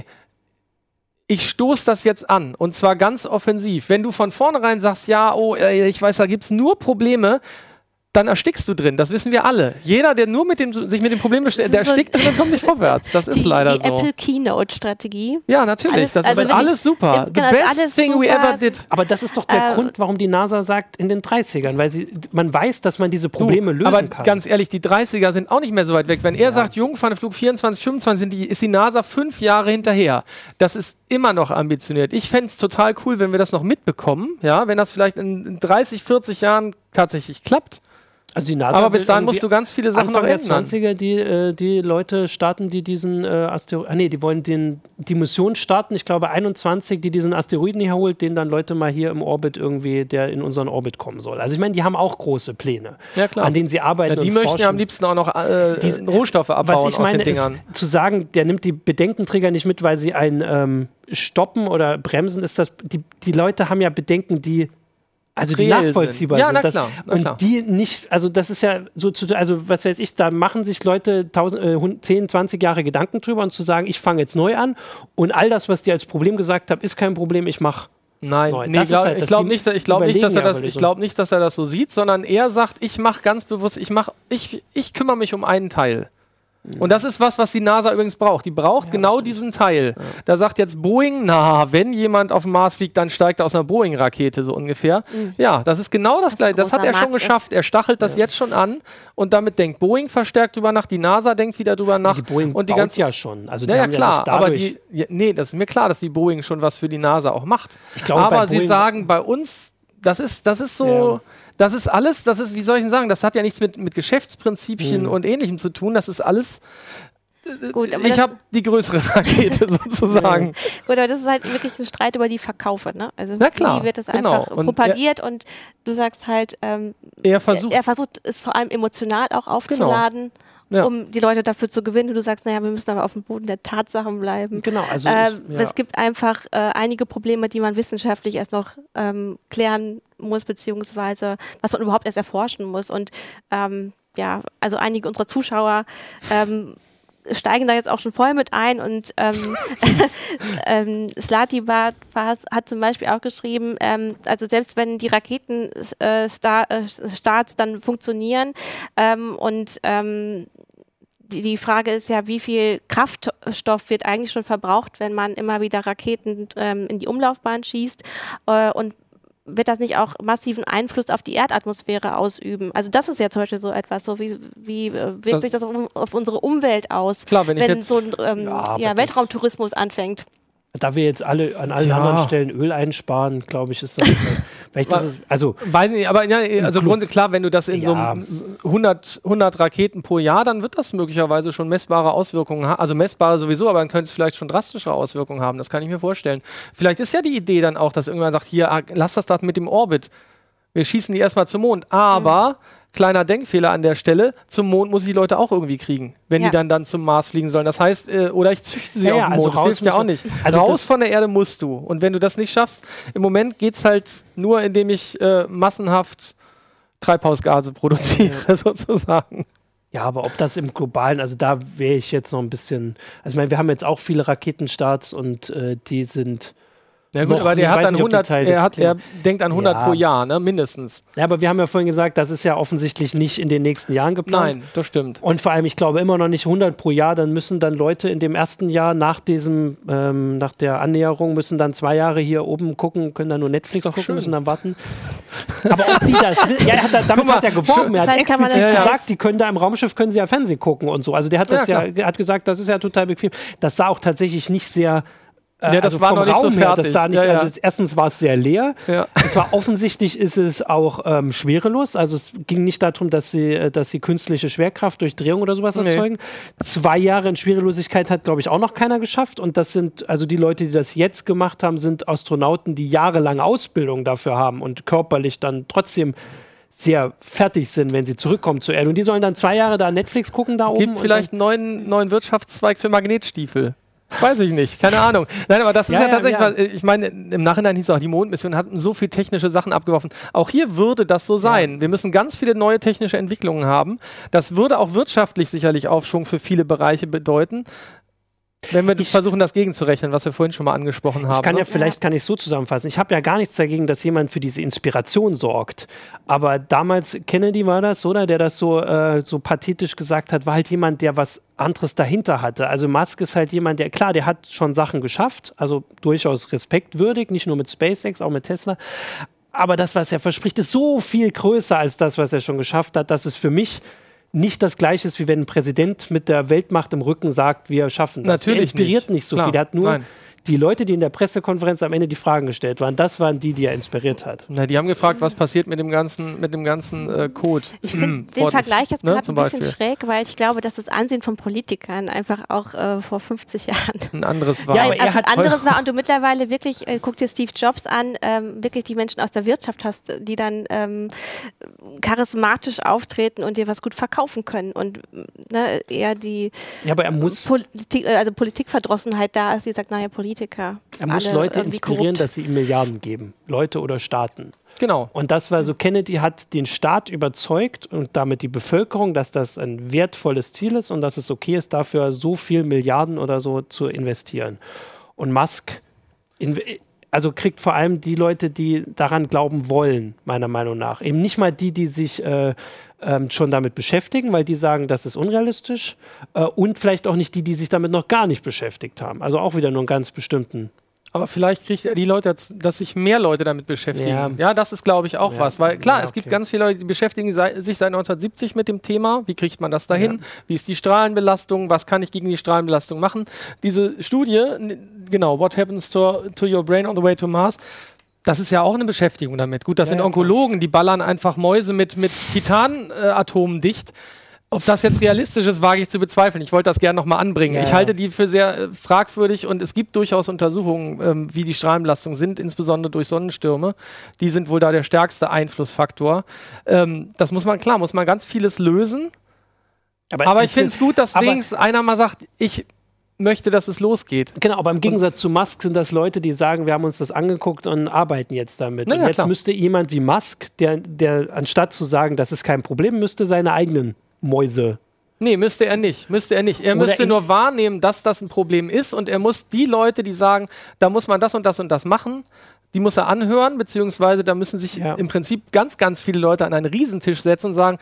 ich stoße das jetzt an und zwar ganz offensiv. Wenn du von vornherein sagst, ja, oh, ich weiß, da gibt es nur Probleme, dann erstickst du drin. Das wissen wir alle. Jeder, der nur mit dem, sich mit dem Problem beschäftigt, der erstickt so drin und kommt nicht vorwärts. Das ist die, leider die so. Die Apple Keynote-Strategie. Ja, natürlich. Alles, das also ist alles super. Genau, The best thing super. we ever did. Aber das ist doch der äh, Grund, warum die NASA sagt, in den dreißigern, weil sie, man weiß, dass man diese Probleme du, lösen aber kann. Ganz ehrlich, die dreißiger sind auch nicht mehr so weit weg. Wenn er ja. sagt, Jungfernflug vierundzwanzig, fünfundzwanzig, sind die, ist die NASA fünf Jahre hinterher. Das ist immer noch ambitioniert. Ich fände es total cool, wenn wir das noch mitbekommen. Ja, wenn das vielleicht in, in dreißig, vierzig Jahren tatsächlich klappt. Also die NASA aber bis dahin musst du ganz viele Sachen Anfang noch der ändern. zwanziger die, äh, die Leute starten, die diesen äh, Asteroiden, ah nee, die wollen den, die Mission starten, ich glaube einundzwanzig, die diesen Asteroiden herholt, den dann Leute mal hier im Orbit irgendwie, der in unseren Orbit kommen soll. Also ich meine, die haben auch große Pläne, ja, klar. an denen sie arbeiten. Ja, die und möchten forschen. ja am liebsten auch noch äh, die, Rohstoffe abbauen was ich meine, aus den Dingern. Ist, zu sagen, der nimmt die Bedenkenträger nicht mit, weil sie ein ähm, stoppen oder bremsen, ist das, die, die Leute haben ja Bedenken, die Also die nachvollziehbar sind. sind. Ja, na das, klar, na und klar. die nicht, also das ist ja so, zu, also was weiß ich, da machen sich Leute tausend, äh, zehn, zwanzig Jahre Gedanken drüber und zu sagen, ich fange jetzt neu an und all das, was die als Problem gesagt haben, ist kein Problem, ich mache Nein, neu. nee, glaub, halt, ich glaube nicht, ich glaub nicht, dass er das, ich glaube nicht, dass er das so sieht, sondern er sagt, ich mache ganz bewusst, ich mache, ich, ich kümmere mich um einen Teil. Und das ist was, was die NASA übrigens braucht. Die braucht ja, genau diesen Teil. Ja. Da sagt jetzt Boeing, na, wenn jemand auf dem Mars fliegt, dann steigt er aus einer Boeing-Rakete, so ungefähr. Mhm. Ja, das ist genau das, das Gleiche. Das hat er schon geschafft. Er stachelt das ja. jetzt schon an und damit denkt Boeing verstärkt drüber nach, die NASA denkt wieder drüber nach. Die Boeing und die baut ganze ja schon. Also die ja, ja, haben klar, ja aber die, ja, nee, das ist mir klar, dass die Boeing schon was für die NASA auch macht. Ich glaube, aber sie sagen, bei uns, das ist, das ist so... Ja. Das ist alles, das ist, wie soll ich denn sagen, das hat ja nichts mit, mit Geschäftsprinzipien mhm. und Ähnlichem zu tun. Das ist alles... Gut, ich habe die größere Rakete sozusagen. Gut, aber das ist halt wirklich ein Streit über die Verkaufe, ne? Also na klar, wie wird das genau. einfach und propagiert und du sagst halt, ähm, er, versucht, er, er versucht es vor allem emotional auch aufzuladen, genau. ja. um die Leute dafür zu gewinnen. Und du sagst, naja, wir müssen aber auf dem Boden der Tatsachen bleiben. Genau, also ähm, ich, ja. es gibt einfach äh, einige Probleme, die man wissenschaftlich erst noch ähm, klären muss, beziehungsweise was man überhaupt erst erforschen muss. Und ähm, ja, also einige unserer Zuschauer ähm, steigen da jetzt auch schon voll mit ein und ähm, ähm, Slati war, war, hat zum Beispiel auch geschrieben, ähm, also selbst wenn die Raketenstarts äh, Star, äh, Starts dann funktionieren ähm, und ähm, die, die Frage ist ja, wie viel Kraftstoff wird eigentlich schon verbraucht, wenn man immer wieder Raketen ähm, in die Umlaufbahn schießt äh, und wird das nicht auch massiven Einfluss auf die Erdatmosphäre ausüben? Also das ist ja zum Beispiel so etwas, so wie, wie äh, wirkt das sich das auf, auf unsere Umwelt aus, klar, wenn, wenn ich so ein ähm, ja, ja, Weltraumtourismus anfängt? Da wir jetzt alle an allen ja. anderen Stellen Öl einsparen, glaube ich, ist das, vielleicht das ist, also weiß nicht, aber ja, also Grunde klar, wenn du das in ja. so hundert, hundert Raketen pro Jahr, dann wird das möglicherweise schon messbare Auswirkungen haben, also messbare sowieso, aber dann könnte es vielleicht schon drastischere Auswirkungen haben, das kann ich mir vorstellen. Vielleicht ist ja die Idee dann auch, dass irgendwann sagt, hier, lass das da mit dem Orbit, wir schießen die erstmal zum Mond, aber mhm. kleiner Denkfehler an der Stelle, zum Mond muss ich die Leute auch irgendwie kriegen, wenn ja. die dann, dann zum Mars fliegen sollen. Das heißt, äh, oder ich züchte sie ja, auf ja, dem also Mond, das hilft ja auch nicht. Also raus von der Erde musst du. Und wenn du das nicht schaffst, im Moment geht es halt nur, indem ich äh, massenhaft Treibhausgase produziere, ja. sozusagen. Ja, aber ob das im Globalen, also da wäre ich jetzt noch ein bisschen, also ich meine, wir haben jetzt auch viele Raketenstarts und äh, die sind Ja gut, aber der hat dann hundert, er, hat, er denkt an hundert ja. pro Jahr, ne, mindestens. Ja, aber wir haben ja vorhin gesagt, das ist ja offensichtlich nicht in den nächsten Jahren geplant. Nein, das stimmt. Und vor allem, ich glaube immer noch nicht hundert pro Jahr, dann müssen dann Leute in dem ersten Jahr nach diesem, ähm, nach der Annäherung, müssen dann zwei Jahre hier oben gucken, können dann nur Netflix gucken, schön. müssen dann warten. Aber ob die das will, ja, er hat da, damit mal, hat er geworben, er hat explizit explizit ja, ja. gesagt, die können da im Raumschiff, können sie ja Fernsehen gucken und so. Also der hat das ja, ja er hat gesagt, das ist ja total bequem. Das sah auch tatsächlich nicht sehr Ja, das also war vom noch nicht Raum so her, fertig. das sah nicht, ja, ja. also erstens war es sehr leer. Ja. Es war offensichtlich ist es auch ähm, schwerelos. Also es ging nicht darum, dass sie, äh, dass sie künstliche Schwerkraft durch Drehung oder sowas Nee. erzeugen. Zwei Jahre in Schwerelosigkeit hat, glaube ich, auch noch keiner geschafft. Und das sind, also die Leute, die das jetzt gemacht haben, sind Astronauten, die jahrelange Ausbildung dafür haben und körperlich dann trotzdem sehr fertig sind, wenn sie zurückkommen zur Erde. Und die sollen dann zwei Jahre da Netflix gucken da oben. Gibt vielleicht einen neuen, neuen Wirtschaftszweig für Magnetstiefel. Weiß ich nicht, keine Ahnung. Nein, aber das ist Ja, ja, ja, tatsächlich, ja. was, ich meine, im Nachhinein hieß es auch, die Mondmission hatten so viele technische Sachen abgeworfen. Auch hier würde das so sein. Wir müssen ganz viele neue technische Entwicklungen haben. Das würde auch wirtschaftlich sicherlich Aufschwung für viele Bereiche bedeuten. Wenn wir Ich- versuchen, das gegenzurechnen, was wir vorhin schon mal angesprochen haben. Ich kann ne? ja, vielleicht kann ich es so zusammenfassen. Ich habe ja gar nichts dagegen, dass jemand für diese Inspiration sorgt. Aber damals, Kennedy war das, oder? Der das so, äh, so pathetisch gesagt hat, war halt jemand, der was anderes dahinter hatte. Also Musk ist halt jemand, der, klar, der hat schon Sachen geschafft, also durchaus respektwürdig, nicht nur mit SpaceX, auch mit Tesla. Aber das, was er verspricht, ist so viel größer als das, was er schon geschafft hat, dass es für mich nicht das Gleiche ist, wie wenn ein Präsident mit der Weltmacht im Rücken sagt, wir schaffen das. Natürlich Er inspiriert nicht, nicht. so Klar. viel. Er hat nur Nein. die Leute, die in der Pressekonferenz am Ende die Fragen gestellt waren, das waren die, die er inspiriert hat. Na, die haben gefragt, was passiert mit dem ganzen, mit dem ganzen äh, Code. Ich finde Hm, den Wort- Vergleich jetzt ne, gerade zum ein bisschen Beispiel. schräg, weil ich glaube, dass das Ansehen von Politikern einfach auch äh, vor fünfzig Jahren Ein anderes war. Ja, aber ein er einfach hat anderes war und du mittlerweile wirklich, äh, guck dir Steve Jobs an, ähm, wirklich die Menschen aus der Wirtschaft hast, die dann ähm, charismatisch auftreten und dir was gut verkaufen können und ne, eher die Ja, aber er muss, Politik, äh, also Politikverdrossenheit da ist, die sagt, naja, Politiker. er muss alle Leute irgendwie inspirieren, korrupt. dass sie ihm Milliarden geben. Leute oder Staaten. Genau. Und das war so, Kennedy hat den Staat überzeugt und damit die Bevölkerung, dass das ein wertvolles Ziel ist und dass es okay ist, dafür so viel Milliarden oder so zu investieren. Und Musk in, also kriegt vor allem die Leute, die daran glauben wollen, meiner Meinung nach. Eben nicht mal die, die sich äh, ähm, schon damit beschäftigen, weil die sagen, das ist unrealistisch. Äh, und vielleicht auch nicht die, die sich damit noch gar nicht beschäftigt haben. Also auch wieder nur einen ganz bestimmten. Aber vielleicht kriegt er die Leute, jetzt, dass sich mehr Leute damit beschäftigen. Ja. Ja, das ist, glaube ich, auch Ja. was. Weil klar, Ja, es gibt okay. ganz viele Leute, die beschäftigen sei, sich seit neunzehnhundertsiebzig mit dem Thema. Wie kriegt man das dahin? Ja. Wie ist die Strahlenbelastung? Was kann ich gegen die Strahlenbelastung machen? Diese Studie, n- genau, What Happens to, to Your Brain on the Way to Mars, das ist ja auch eine Beschäftigung damit. Gut, das Ja, sind ja, Onkologen, die ballern einfach Mäuse mit, mit Titanatomen dicht. Ob das jetzt realistisch ist, wage ich zu bezweifeln. Ich wollte das gerne nochmal anbringen. Ja, ich ja. halte die für sehr äh, fragwürdig und es gibt durchaus Untersuchungen, ähm, wie die Strahlenbelastungen sind, insbesondere durch Sonnenstürme. Die sind wohl da der stärkste Einflussfaktor. Ähm, das muss man, klar, muss man ganz vieles lösen. Aber ich es finde es sind- gut, dass aber- wenigstens einer mal sagt, ich möchte, dass es losgeht. Genau, aber im Gegensatz zu Musk sind das Leute, die sagen, wir haben uns das angeguckt und arbeiten jetzt damit. Na und ja, jetzt klar. müsste jemand wie Musk, der, der anstatt zu sagen, das ist kein Problem, müsste seine eigenen Mäuse. Nee, müsste er nicht. Müsste er nicht. Er Oder müsste in- nur wahrnehmen, dass das ein Problem ist und er muss die Leute, die sagen, da muss man das und das und das machen, die muss er anhören, beziehungsweise da müssen sich Ja. im Prinzip ganz, ganz viele Leute an einen Riesentisch setzen und sagen,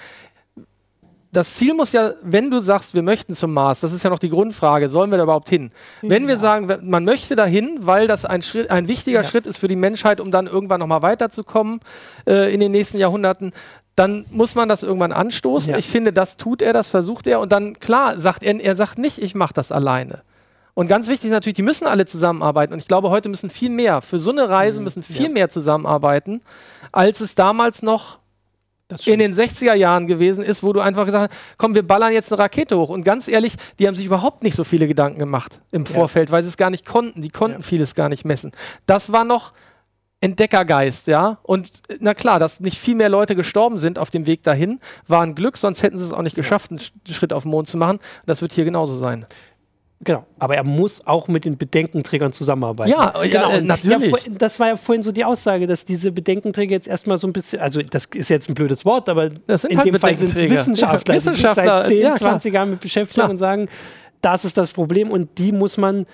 das Ziel muss ja, wenn du sagst, wir möchten zum Mars, das ist ja noch die Grundfrage, sollen wir da überhaupt hin? Wenn wir sagen, we- man möchte dahin, weil das ein, Schritt, ein wichtiger Ja. Schritt ist für die Menschheit, um dann irgendwann nochmal weiterzukommen äh, in den nächsten Jahrhunderten, dann muss man das irgendwann anstoßen. Ja. Ich finde, das tut er, das versucht er und dann, klar, sagt er, er sagt nicht, ich mache das alleine. Und ganz wichtig ist natürlich, die müssen alle zusammenarbeiten. Und ich glaube, heute müssen viel mehr, für so eine Reise müssen viel ja. mehr zusammenarbeiten, als es damals noch Das in den sechziger Jahren gewesen ist, wo du einfach gesagt hast, komm, wir ballern jetzt eine Rakete hoch. Und ganz ehrlich, die haben sich überhaupt nicht so viele Gedanken gemacht im Ja. Vorfeld, weil sie es gar nicht konnten. Die konnten Ja. vieles gar nicht messen. Das war noch Entdeckergeist, ja. Und na klar, dass nicht viel mehr Leute gestorben sind auf dem Weg dahin, war ein Glück, sonst hätten sie es auch nicht geschafft, einen Schritt auf den Mond zu machen. Das wird hier genauso sein. Genau, aber er muss auch mit den Bedenkenträgern zusammenarbeiten. Ja, genau. ja, äh, natürlich. Ja, das war ja vorhin so die Aussage, dass diese Bedenkenträger jetzt erstmal so ein bisschen, also das ist jetzt ein blödes Wort, aber das sind in halt dem Fall sind es Wissenschaftler, ja, Wissenschaftler, die sich seit zehn, ja, zwanzig Jahren mit beschäftigen klar. und sagen, das ist das Problem und die muss man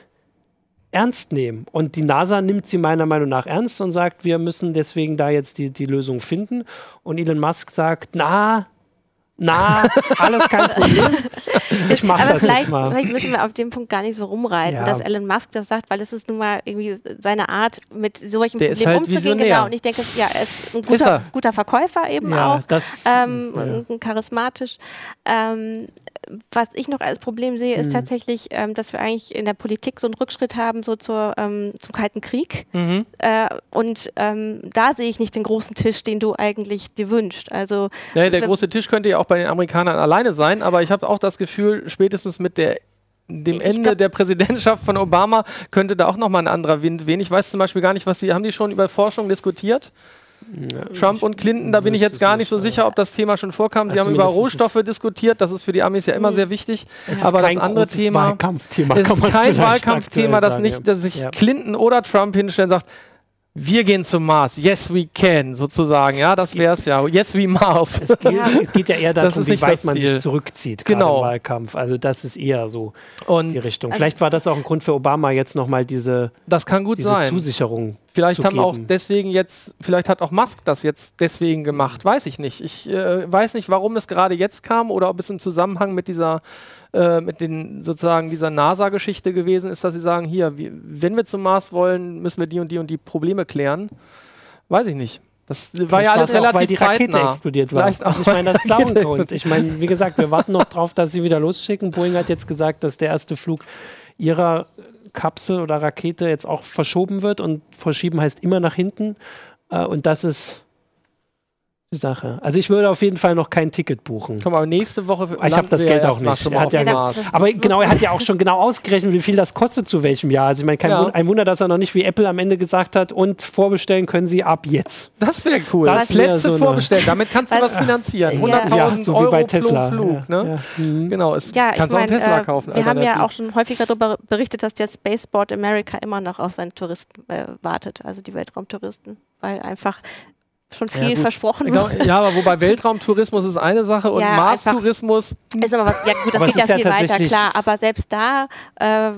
ernst nehmen. Und die NASA nimmt sie meiner Meinung nach ernst und sagt, wir müssen deswegen da jetzt die, die Lösung finden. Und Elon Musk sagt, na, na, alles kein Problem. Ich mache das jetzt mal. Vielleicht müssen wir auf dem Punkt gar nicht so rumreiten, Ja. dass Elon Musk das sagt, weil es ist nun mal irgendwie seine Art, mit solchen Der ist Problemen halt umzugehen. visionär. Genau. Und ich denke, ja, er ist ein Ist guter, er. guter Verkäufer eben Ja, auch, das- ähm, ja. charismatisch. Ähm, was ich noch als Problem sehe, ist Mhm. tatsächlich, ähm, dass wir eigentlich in der Politik so einen Rückschritt haben, so zur, ähm, zum Kalten Krieg. Mhm. Äh, und ähm, da sehe ich nicht den großen Tisch, den du eigentlich dir wünschst. Also, Ja, der wenn- große Tisch könnte ja auch bei den Amerikanern alleine sein, aber ich habe auch das Gefühl, spätestens mit der, dem Ich Ende glaub- der Präsidentschaft von Obama könnte da auch nochmal ein anderer Wind wehen. Ich weiß zum Beispiel gar nicht, was sie, haben die schon über Forschung diskutiert? Trump und Clinton, da bin ich wüsste jetzt gar es nicht so nicht, sicher, ob das Thema schon vorkam. Sie Ja, haben über zumindest ist es- Rohstoffe diskutiert, das ist für die Amis ja immer Mhm. sehr wichtig. Es ist Aber das kein andere großes Thema Wahlkampfthema, es kann ist man kein vielleicht Wahlkampfthema, aktuell dass sagen, nicht, ja. dass sich Ja. Clinton oder Trump hinstellen und sagt, wir gehen zum Mars, yes we can, sozusagen. Ja, das wäre es ja. Yes we Mars. Es geht, es geht ja eher Das darum, ist wie nicht weit das man Ziel. sich zurückzieht, gerade Genau. im Wahlkampf. Also das ist eher so Und die Richtung. Also- Vielleicht war das auch ein Grund für Obama, jetzt nochmal diese, das kann gut diese sein. Zusicherung Vielleicht zu haben geben. auch deswegen jetzt, vielleicht hat auch Musk das jetzt deswegen gemacht, weiß ich nicht. Ich äh, weiß nicht, warum es gerade jetzt kam oder ob es im Zusammenhang mit dieser, äh, mit den sozusagen dieser NASA-Geschichte gewesen ist, dass sie sagen, hier, wie, wenn wir zum Mars wollen, müssen wir die und die und die Probleme klären. Weiß ich nicht. Das war Vielleicht ja alles war's auch, relativ weil die Rakete zeitnah. explodiert war. Vielleicht auch, Also ich meine, das ist weil auch die ein Rakete Grund. Ich meine, wie gesagt, wir warten noch drauf, dass sie wieder losschicken. Boeing hat jetzt gesagt, dass der erste Flug ihrer Kapsel oder Rakete jetzt auch verschoben wird und verschieben heißt immer nach hinten. Äh, und das ist die Sache. Also ich würde auf jeden Fall noch kein Ticket buchen. Komm, aber nächste Woche. Ich habe das Geld auch nicht. Er hat ja, Ja, aber genau, er hat ja auch schon genau ausgerechnet, wie viel das kostet zu welchem Jahr. Also ich meine, kein Ja. Wund- ein Wunder, dass er noch nicht wie Apple am Ende gesagt hat, und vorbestellen können Sie ab jetzt. Das wäre cool. Das wär Plätze so eine- vorbestellen. Damit kannst du Was- was finanzieren. Ja. hunderttausend so wie Euro bei pro Tesla. Flug. Ja, Ne? ja. Mhm. Genau, es Ja, ich kannst auch einen meine, Tesla äh, kaufen. wir haben ja alternativ. auch schon häufiger darüber berichtet, dass der Spaceport America immer noch auf seine Touristen äh, wartet, also die Weltraumtouristen, weil einfach schon Ja, viel gut. versprochen Ich wird. glaub, ja, aber wobei Weltraumtourismus ist eine Sache und Ja, Mars-Tourismus, Ist aber was, ja gut, das Aber es geht ja ist ja viel weiter, tatsächlich- klar, aber selbst da äh,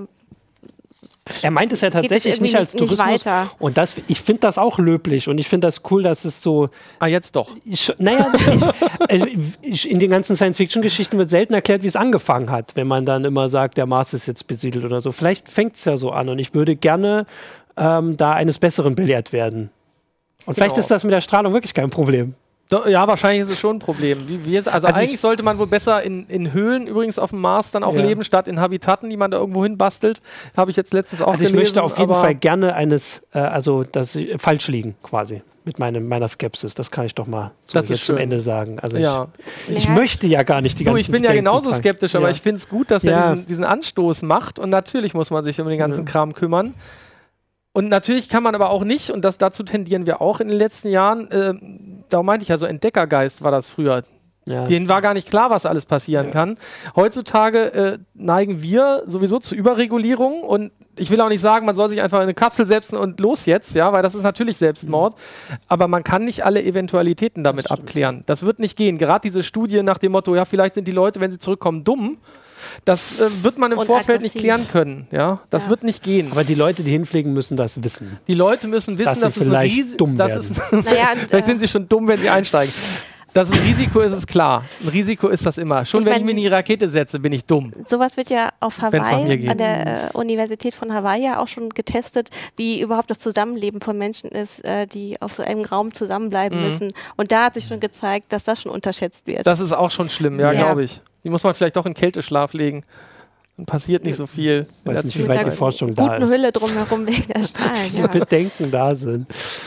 Er meint es ja tatsächlich irgendwie nicht als nicht- nicht Tourismus. weiter. Und das, ich finde das auch löblich und ich finde das cool, dass es so. ah jetzt doch. Ich, naja, ich, also ich, in den ganzen Science-Fiction-Geschichten wird selten erklärt, wie es angefangen hat, wenn man dann immer sagt, der Mars ist jetzt besiedelt oder so. Vielleicht fängt es ja so an und ich würde gerne ähm, da eines Besseren belehrt werden. Und vielleicht Genau. ist das mit der Strahlung wirklich kein Problem. Do, ja, wahrscheinlich ist es schon ein Problem. Wie, wie es, also, Also eigentlich ich- sollte man wohl besser in, in Höhlen übrigens auf dem Mars dann auch Ja. leben, statt in Habitaten, die man da irgendwo hin bastelt. Habe ich jetzt letztens auch Also ich gelesen. möchte auf jeden aber Fall gerne eines, äh, also das äh, falsch liegen quasi mit meinem, meiner Skepsis. Das kann ich doch mal so Das ist jetzt zum schön. Ende sagen. Also Ja. ich, ich Ja. möchte ja gar nicht die Du, ganzen ich bin ja Bedenken genauso tragen. skeptisch, aber Ja. ich finde es gut, dass Ja. er diesen, diesen Anstoß macht und natürlich muss man sich um den ganzen Ja. Kram kümmern. Und natürlich kann man aber auch nicht, und das, dazu tendieren wir auch in den letzten Jahren, äh, da meinte ich ja so, Entdeckergeist war das früher. Ja. Denen war gar nicht klar, was alles passieren Ja. kann. Heutzutage äh, neigen wir sowieso zu Überregulierung und ich will auch nicht sagen, man soll sich einfach in eine Kapsel setzen und los jetzt, ja, weil das ist natürlich Selbstmord, aber man kann nicht alle Eventualitäten damit Das stimmt. abklären. Das wird nicht gehen. Gerade diese Studie nach dem Motto, ja, vielleicht sind die Leute, wenn sie zurückkommen, dumm, das äh, wird man im Und Vorfeld nicht aggressiv. klären können, ja. Das Ja. wird nicht gehen. Aber die Leute, die hinfliegen, müssen das wissen. Die Leute müssen wissen, Dass dass, sie es ein vielleicht Ries dumm das werden. ist Naja, und, Vielleicht äh, sind sie schon dumm, wenn sie einsteigen. Das ist ein Risiko, ist es klar. Ein Risiko ist das immer. Schon Ich wenn mein- ich mich in die Rakete setze, bin ich dumm. sowas wird ja auf Wenn's nach mir Hawaii, geht. an der äh, Universität von Hawaii ja auch schon getestet, wie überhaupt das Zusammenleben von Menschen ist, äh, die auf so einem Raum zusammenbleiben Mhm. müssen. Und da hat sich schon gezeigt, dass das schon unterschätzt wird. Das ist auch schon schlimm, ja, Ja. glaube ich. Die muss man vielleicht doch in Kälteschlaf legen. Dann passiert nicht so viel. in Weiß der nicht, wie Mit weit Zwischenzeit. die der Forschung da guten ist. Hülle drumherum wegen der Strahlen. Die Ja. Bedenken da sind.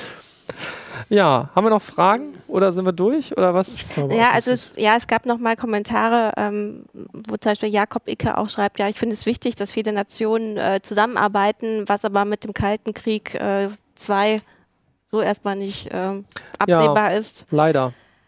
Ja, haben wir noch Fragen oder sind wir durch oder was? Ich glaube Ja, auch, also das ist- es, ja, es gab noch mal Kommentare, ähm, wo zum Beispiel Jakob Icke auch schreibt, ja, ich finde es wichtig, dass viele Nationen äh, zusammenarbeiten, was aber mit dem Kalten Krieg äh, zwei so erstmal nicht ähm, absehbar ja, ist. Leider.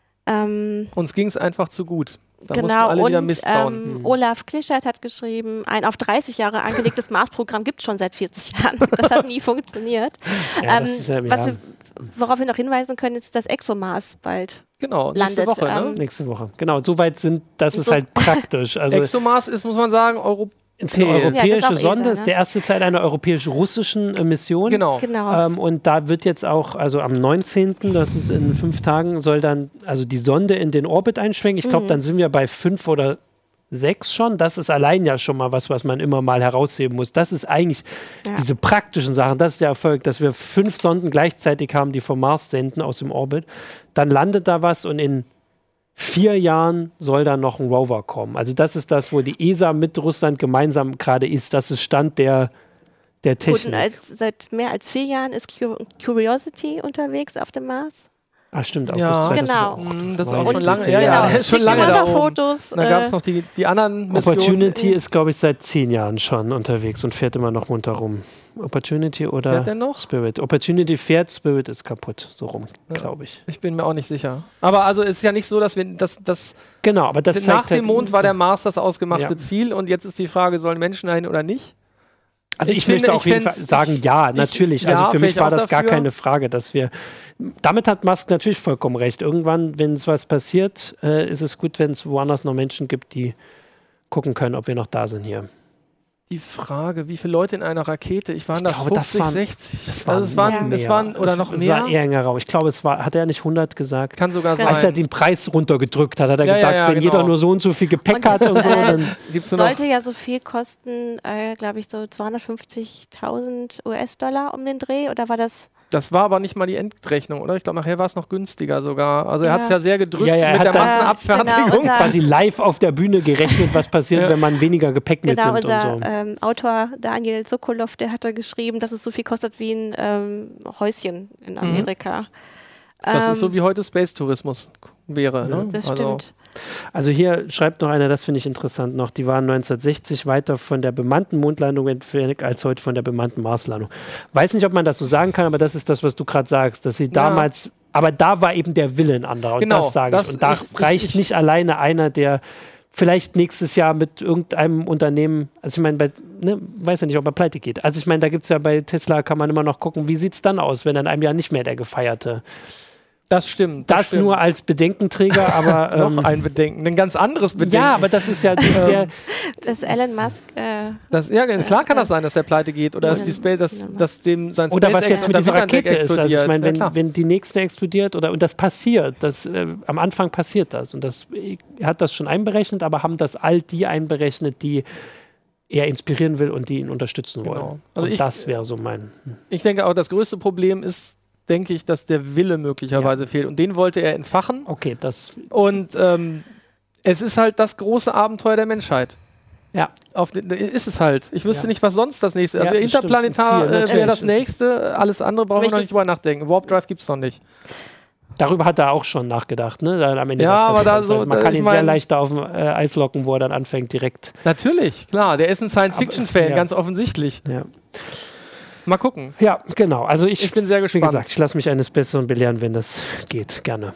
Ähm, Uns ging es einfach zu gut. Da genau, mussten alle und wieder Mist bauen. ähm, Hm. Olaf Klischert hat geschrieben, ein auf dreißig Jahre angelegtes Mars-Programm gibt es schon seit vierzig Jahren. Das hat nie funktioniert. Ja, ähm, das ist ja, was ja. wir, worauf wir noch hinweisen können, ist, dass ExoMars bald Genau, nächste landet. Woche. Ähm, Ne? Nächste Woche. Genau, soweit sind, das ist So- halt praktisch. Also ExoMars ist, muss man sagen, Euro ist eine Ja, das europäische ist auch Sonde, E S A, ist ne? der erste Teil einer europäisch-russischen äh, Mission. Genau. Genau. Ähm, und da wird jetzt auch, also am neunzehnten, das ist in fünf Tagen, soll dann also die Sonde in den Orbit einschwenken. Ich glaube, Mhm. dann sind wir bei fünf oder sechs schon. Das ist allein ja schon mal was, was man immer mal herausheben muss. Das ist eigentlich Ja. diese praktischen Sachen, das ist der Erfolg, dass wir fünf Sonden gleichzeitig haben, die vom Mars senden aus dem Orbit. Dann landet da was und in vier Jahren soll dann noch ein Rover kommen. Also das ist das, wo die E S A mit Russland gemeinsam gerade ist. Das ist Stand der, der Gut, und Technik. als, seit mehr als vier Jahren ist Cu- Curiosity unterwegs auf dem Mars. Ah, stimmt. August Ja. zweitausendfünf Genau. auch. Mm, das ist Meine auch schon Und, lange. Güte, Ja, ja, genau, der ist schon schicken lange immer da noch oben. Fotos. Da gab es äh, noch die, die anderen Missionen. Opportunity ist, glaube ich, seit zehn Jahren schon unterwegs und fährt immer noch munter rum. Opportunity oder Fährt der noch? Spirit. Opportunity fährt, Spirit ist kaputt. So rum, Ja. glaube ich. Ich bin mir auch nicht sicher. Aber also es ist ja nicht so, dass wir das, das Genau, aber das nach zeigt dem halt, Mond war der Mars das ausgemachte Ja. Ziel und jetzt ist die Frage, sollen Menschen dahin oder nicht? Also ich, Ich finde, möchte auf ich jeden Fall fänd's- sagen, ja, natürlich. ja, also für wäre mich ich war auch das gar dafür. keine Frage, dass wir. Damit hat Musk natürlich vollkommen recht. Irgendwann, wenn es was passiert, äh, ist es gut, wenn es woanders noch Menschen gibt, die gucken können, ob wir noch da sind hier. Die Frage, wie viele Leute in einer Rakete? Ich waren Ich das glaube, das fünfzig, waren- sechzig? Das waren, also es waren, Ja. es waren oder noch es mehr? war eher enger Raum. Ich glaube, es war, hat er nicht hundert gesagt? Kann sogar Ja. sein. Als er den Preis runtergedrückt hat, hat er Ja, ja, gesagt, ja, wenn genau. jeder nur so und so viel Gepäck Und hat das, und so, äh, dann Gibt's nur noch sollte ja so viel kosten, äh, glaube ich, so zweihundertfünfzigtausend U S-Dollar um den Dreh, oder war das? Das war aber nicht mal die Endrechnung, oder? Ich glaube, nachher war es noch günstiger sogar. Also er Ja. hat es ja sehr gedrückt Ja, ja, er mit hat der dann- Massenabfertigung. Genau, unser- quasi live auf der Bühne gerechnet, was passiert, Ja. wenn man weniger Gepäck Genau, mitnimmt unser und so. ähm, Autor Daniel Sokolov, der hatte geschrieben, dass es so viel kostet wie ein ähm, Häuschen in Amerika. Das Ähm, ist so wie heute Space-Tourismus wäre. Ne? Das also, stimmt. Also hier schreibt noch einer, das finde ich interessant noch, die waren neunzehnhundertsechzig weiter von der bemannten Mondlandung entfernt als heute von der bemannten Marslandung. Weiß nicht, ob man das so sagen kann, aber das ist das, was du gerade sagst, dass sie damals, aber da war eben der Wille ein anderer und Genau, das sage das- ich. Und da ich- ich- reicht ich- nicht alleine einer, der vielleicht nächstes Jahr mit irgendeinem Unternehmen, also ich meine, bei, ne, weiß ja nicht, ob er pleite geht. Also ich meine, da gibt es ja bei Tesla, kann man immer noch gucken, wie sieht es dann aus, wenn in einem Jahr nicht mehr der gefeierte. das stimmt. Das stimmt. nur als Bedenkenträger, aber noch ähm, ein Bedenken, ein ganz anderes Bedenken. ja, aber das ist ja der, Dass Elon Musk, äh, Das, ja, klar kann das sein, dass der pleite geht oder dass, die Spa dass, Ja. dass dem sein oder was SpaceX jetzt mit unter dieser Mitterdeck Rakete ist. Also ich explodiert. meine, wenn, ja, klar. wenn die nächste explodiert oder und das passiert, das, äh, am Anfang passiert das und das er hat das schon einberechnet, aber haben das all die einberechnet, die er inspirieren will und die ihn unterstützen Genau. wollen. Also und ich- das wäre so mein. Ich denke auch, das größte Problem ist, denke ich, dass der Wille möglicherweise fehlt. Und den wollte er entfachen. Okay, das Und ähm, es ist halt das große Abenteuer der Menschheit. ja. Auf den, ist es halt. Ich wüsste Ja. nicht, was sonst das nächste ist. Ja, Also das stimmt. interplanetar Ein Ziel, äh, wäre natürlich. das nächste. Alles andere brauchen wir noch Welches- nicht drüber nachdenken. Warp Drive gibt es noch nicht. Darüber hat er auch schon nachgedacht, ne? Dann am Ende Ja, der aber da Pressekonferenz. so- man da- kann ich ihn sehr mein- leicht auf dem äh, Eis locken, wo er dann anfängt direkt. Natürlich, klar. Der ist ein Science-Fiction-Fan, ja. ganz offensichtlich. Ja, Mal gucken. ja genau. Also ich, Ich bin sehr wie gespannt. gesagt, ich lasse mich eines Besseren belehren, wenn das geht, gerne.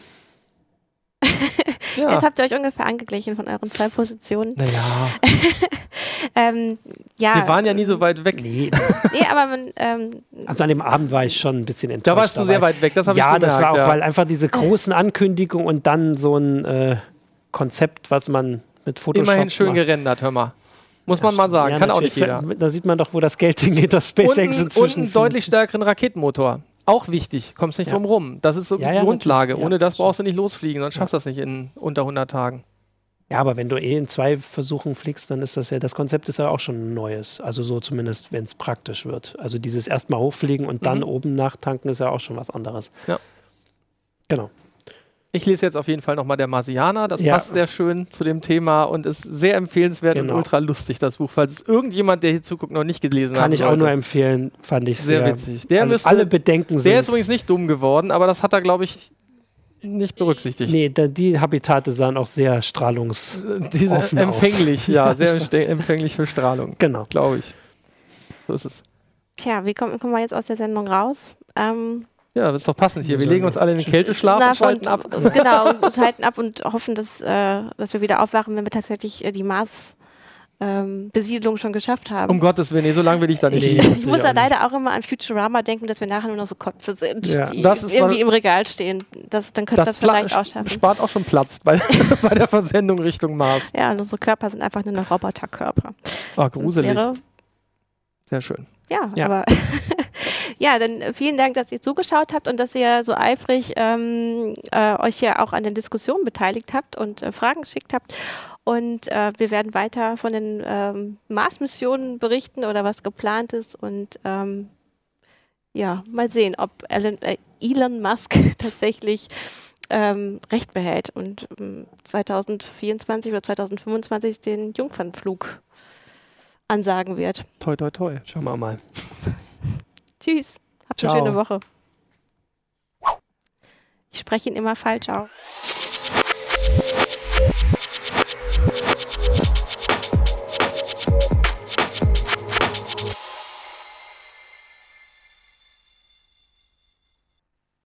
Ja. jetzt habt ihr euch ungefähr angeglichen von euren zwei Positionen. Naja, Ähm, ja, wir waren ja nie so weit weg. Nee, nee, aber man, ähm, also an dem Abend war ich schon ein bisschen enttäuscht. Da warst du sehr war weit weg, das habe ja, ich gemerkt. das war auch, ja. weil einfach diese großen Ankündigungen und dann so ein äh, Konzept, was man mit Photoshop Immerhin schön macht. gerendert, hör mal. Muss man mal sagen, Ja, kann auch nicht natürlich. jeder. Da sieht man doch, wo das Geld hingeht, das Und, SpaceX ein, und inzwischen. einen deutlich stärkeren Raketenmotor. Auch wichtig, kommst nicht Ja. drum rum. Das ist so Ja, die ja, Grundlage. natürlich. Ohne Ja, das stimmt. brauchst du nicht losfliegen, sonst schaffst du das nicht in unter hundert Tagen. Ja, aber wenn du eh in zwei Versuchen fliegst, dann ist das ja, das Konzept ist ja auch schon ein neues. Also so zumindest, wenn es praktisch wird. Also dieses erstmal hochfliegen und dann Mhm. oben nachtanken ist ja auch schon was anderes. Ja. Genau. Ich lese jetzt auf jeden Fall nochmal der Marsianer. Das Ja. passt sehr schön zu dem Thema und ist sehr empfehlenswert Genau. und ultra lustig, das Buch. Falls es irgendjemand, der hier zuguckt, noch nicht gelesen hat. Kann ich auch nur empfehlen, fand ich Sehr sehr, witzig. Der alle, müsste- alle Bedenken sind. Der ist übrigens nicht dumm geworden, aber das hat er, glaube ich, nicht berücksichtigt. Nee, da, die Habitate sahen auch sehr strahlungs... Diese offen empfänglich, ja, Ja, sehr stimmt. ste- empfänglich für Strahlung, Genau. glaube ich. So ist es. tja, wie kommen, kommen wir jetzt aus der Sendung raus? Ähm, Ja, das ist doch passend hier. Wir legen uns alle in den Kälteschlaf Na, und schalten ab. Genau, und schalten ab und hoffen, dass, äh, dass wir wieder aufwachen, wenn wir tatsächlich äh, die Mars Ähm, Besiedlung schon geschafft haben. Um Gottes Willen, nee, so lange will ich da nicht. Ich, ich muss da leider auch immer an Futurama denken, dass wir nachher nur noch so Köpfe sind, ja, die das ist irgendwie im Regal stehen. Das, dann könnte das, das vielleicht auch schaffen. Spart auch schon Platz bei, bei der Versendung Richtung Mars. Ja, und unsere Körper sind einfach nur noch Roboterkörper. Ach, gruselig. Wäre, Sehr schön. Ja, ja. aber ja, dann vielen Dank, dass ihr zugeschaut habt und dass ihr so eifrig ähm, äh, euch hier auch an den Diskussionen beteiligt habt und äh, Fragen geschickt habt. Und äh, wir werden weiter von den ähm, Mars-Missionen berichten oder was geplant ist. Und ähm, ja, mal sehen, ob Elon, äh, Elon Musk tatsächlich ähm, Recht behält und ähm, zwanzig vierundzwanzig oder zwanzig fünfundzwanzig den Jungfernflug ansagen wird. Toi, toi, toi. Schauen wir mal. Tschüss. Habt eine schöne Woche. Ich spreche ihn immer falsch aus.